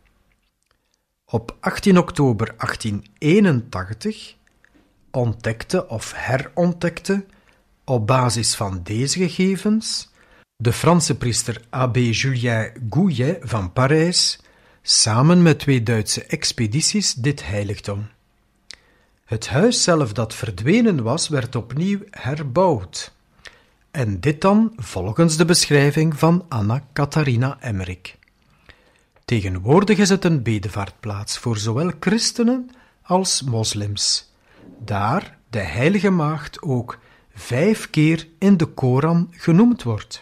Op achttien oktober achttien eenentachtig ontdekte of herontdekte, op basis van deze gegevens, de Franse priester abbé Julien Gouillet van Parijs, samen met twee Duitse expedities, dit heiligdom. Het huis zelf dat verdwenen was, werd opnieuw herbouwd. En dit dan volgens de beschrijving van Anna Catharina Emmerich. Tegenwoordig is het een bedevaartplaats voor zowel christenen als moslims. Daar de heilige maagd ook vijf keer in de Koran genoemd wordt.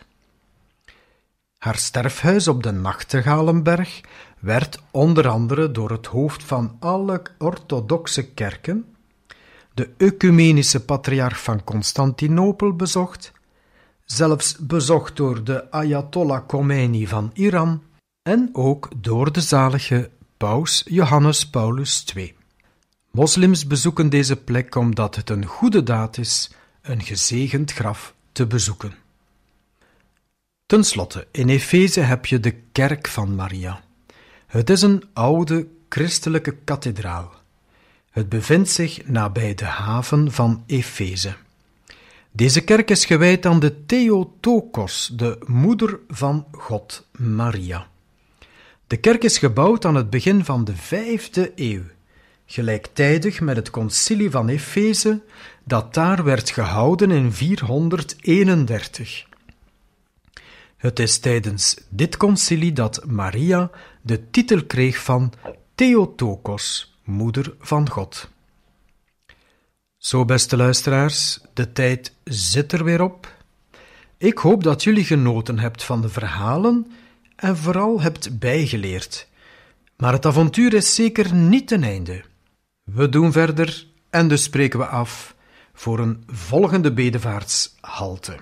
Haar sterfhuis op de Nachtegalenberg werd onder andere door het hoofd van alle orthodoxe kerken, de ecumenische patriarch van Constantinopel, bezocht, zelfs bezocht door de Ayatollah Khomeini van Iran en ook door de zalige paus Johannes Paulus de Tweede. Moslims bezoeken deze plek omdat het een goede daad is een gezegend graf te bezoeken. Ten slotte, in Efeze heb je de kerk van Maria. Het is een oude christelijke kathedraal. Het bevindt zich nabij de haven van Efeze. Deze kerk is gewijd aan de Theotokos, de moeder van God, Maria. De kerk is gebouwd aan het begin van de vijfde eeuw, gelijktijdig met het concilie van Efeze, dat daar werd gehouden in vierhonderdeenendertig. Het is tijdens dit concilie dat Maria de titel kreeg van Theotokos, moeder van God. Zo, beste luisteraars, de tijd zit er weer op. Ik hoop dat jullie genoten hebt van de verhalen en vooral hebt bijgeleerd. Maar het avontuur is zeker niet ten einde. We doen verder en dus spreken we af voor een volgende bedevaartshalte.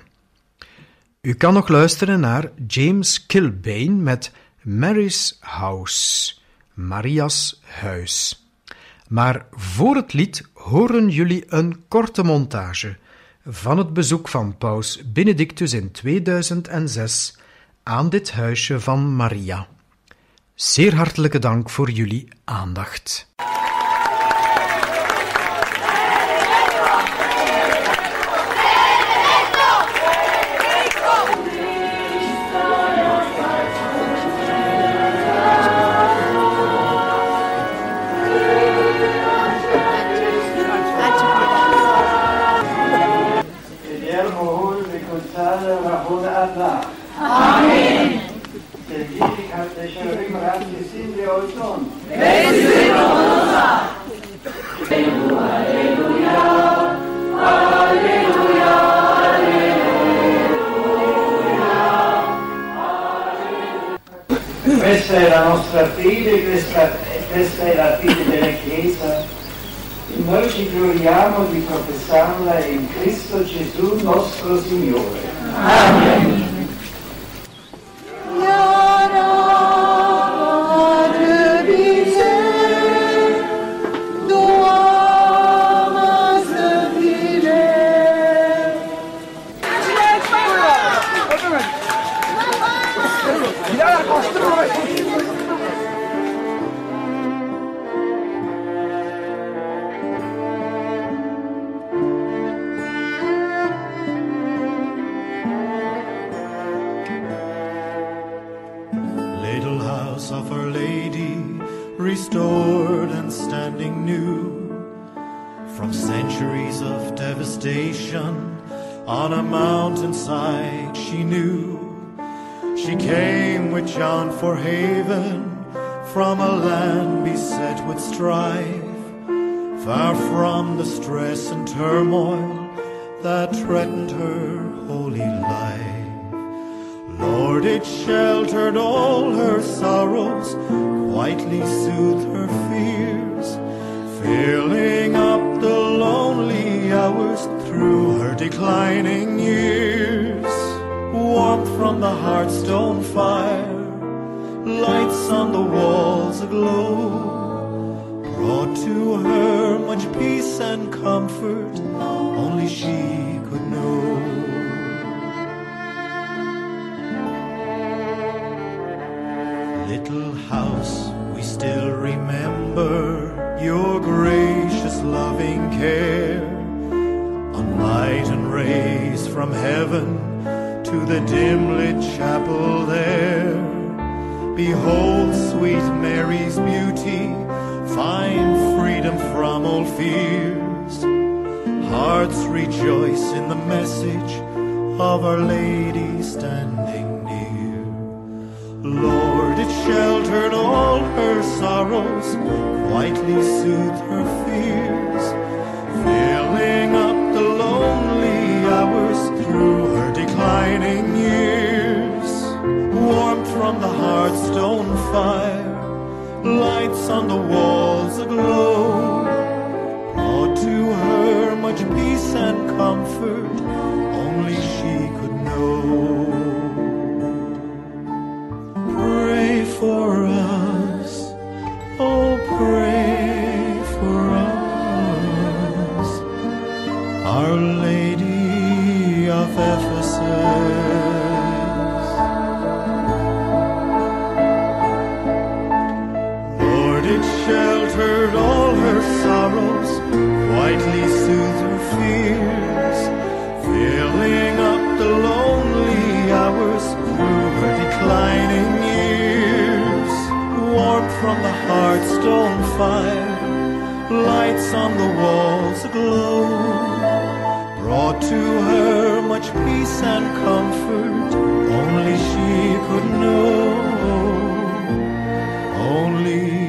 U kan nog luisteren naar James Kilbane met Mary's House, Maria's huis. Maar voor het lied horen jullie een korte montage van het bezoek van paus Benedictus in tweeduizend zes aan dit huisje van Maria. Zeer hartelijke dank voor jullie aandacht. Amen. Der Ewig hat der Schöpfung hat gesehen wir euch schon. Halleluja, Halleluja, Halleluja, Halleluja. Questa è la nostra fede, questa, questa è la fede della Chiesa. E noi ci gloriamo di professarla in Cristo Gesù nostro Signore. Amen. Doamne, lady, restored and standing new. From centuries of devastation, on a mountainside she knew. She came with John for haven, from a land beset with strife, far from the stress and turmoil that threatened her holy life. Lord, it sheltered all her sorrows, quietly soothed her fears, filling up the lonely hours through her declining years. Warmth from the hearthstone fire, lights on the walls aglow, brought to her much peace and comfort only she could know. Little house, we still remember your gracious loving care. On light and rays from heaven to the dim-lit chapel there, behold sweet Mary's beauty, find freedom from all fears. Hearts rejoice in the message of Our Lady standing near. Lord, it sheltered all her sorrows, quietly soothed her fears, filling up the lonely hours through her declining years. Warmth from the hearthstone fire, lights on the walls aglow, brought to her much peace and comfort only she could know. Pray for us, oh pray for us, Our Lady of Ephesus. Lord, it sheltered all her sorrows, quietly soothed her fears, filling up the lonely hours through her declining years. Warmth from the hearthstone fire, lights on the walls aglow, brought to her much peace and comfort only she could know. Only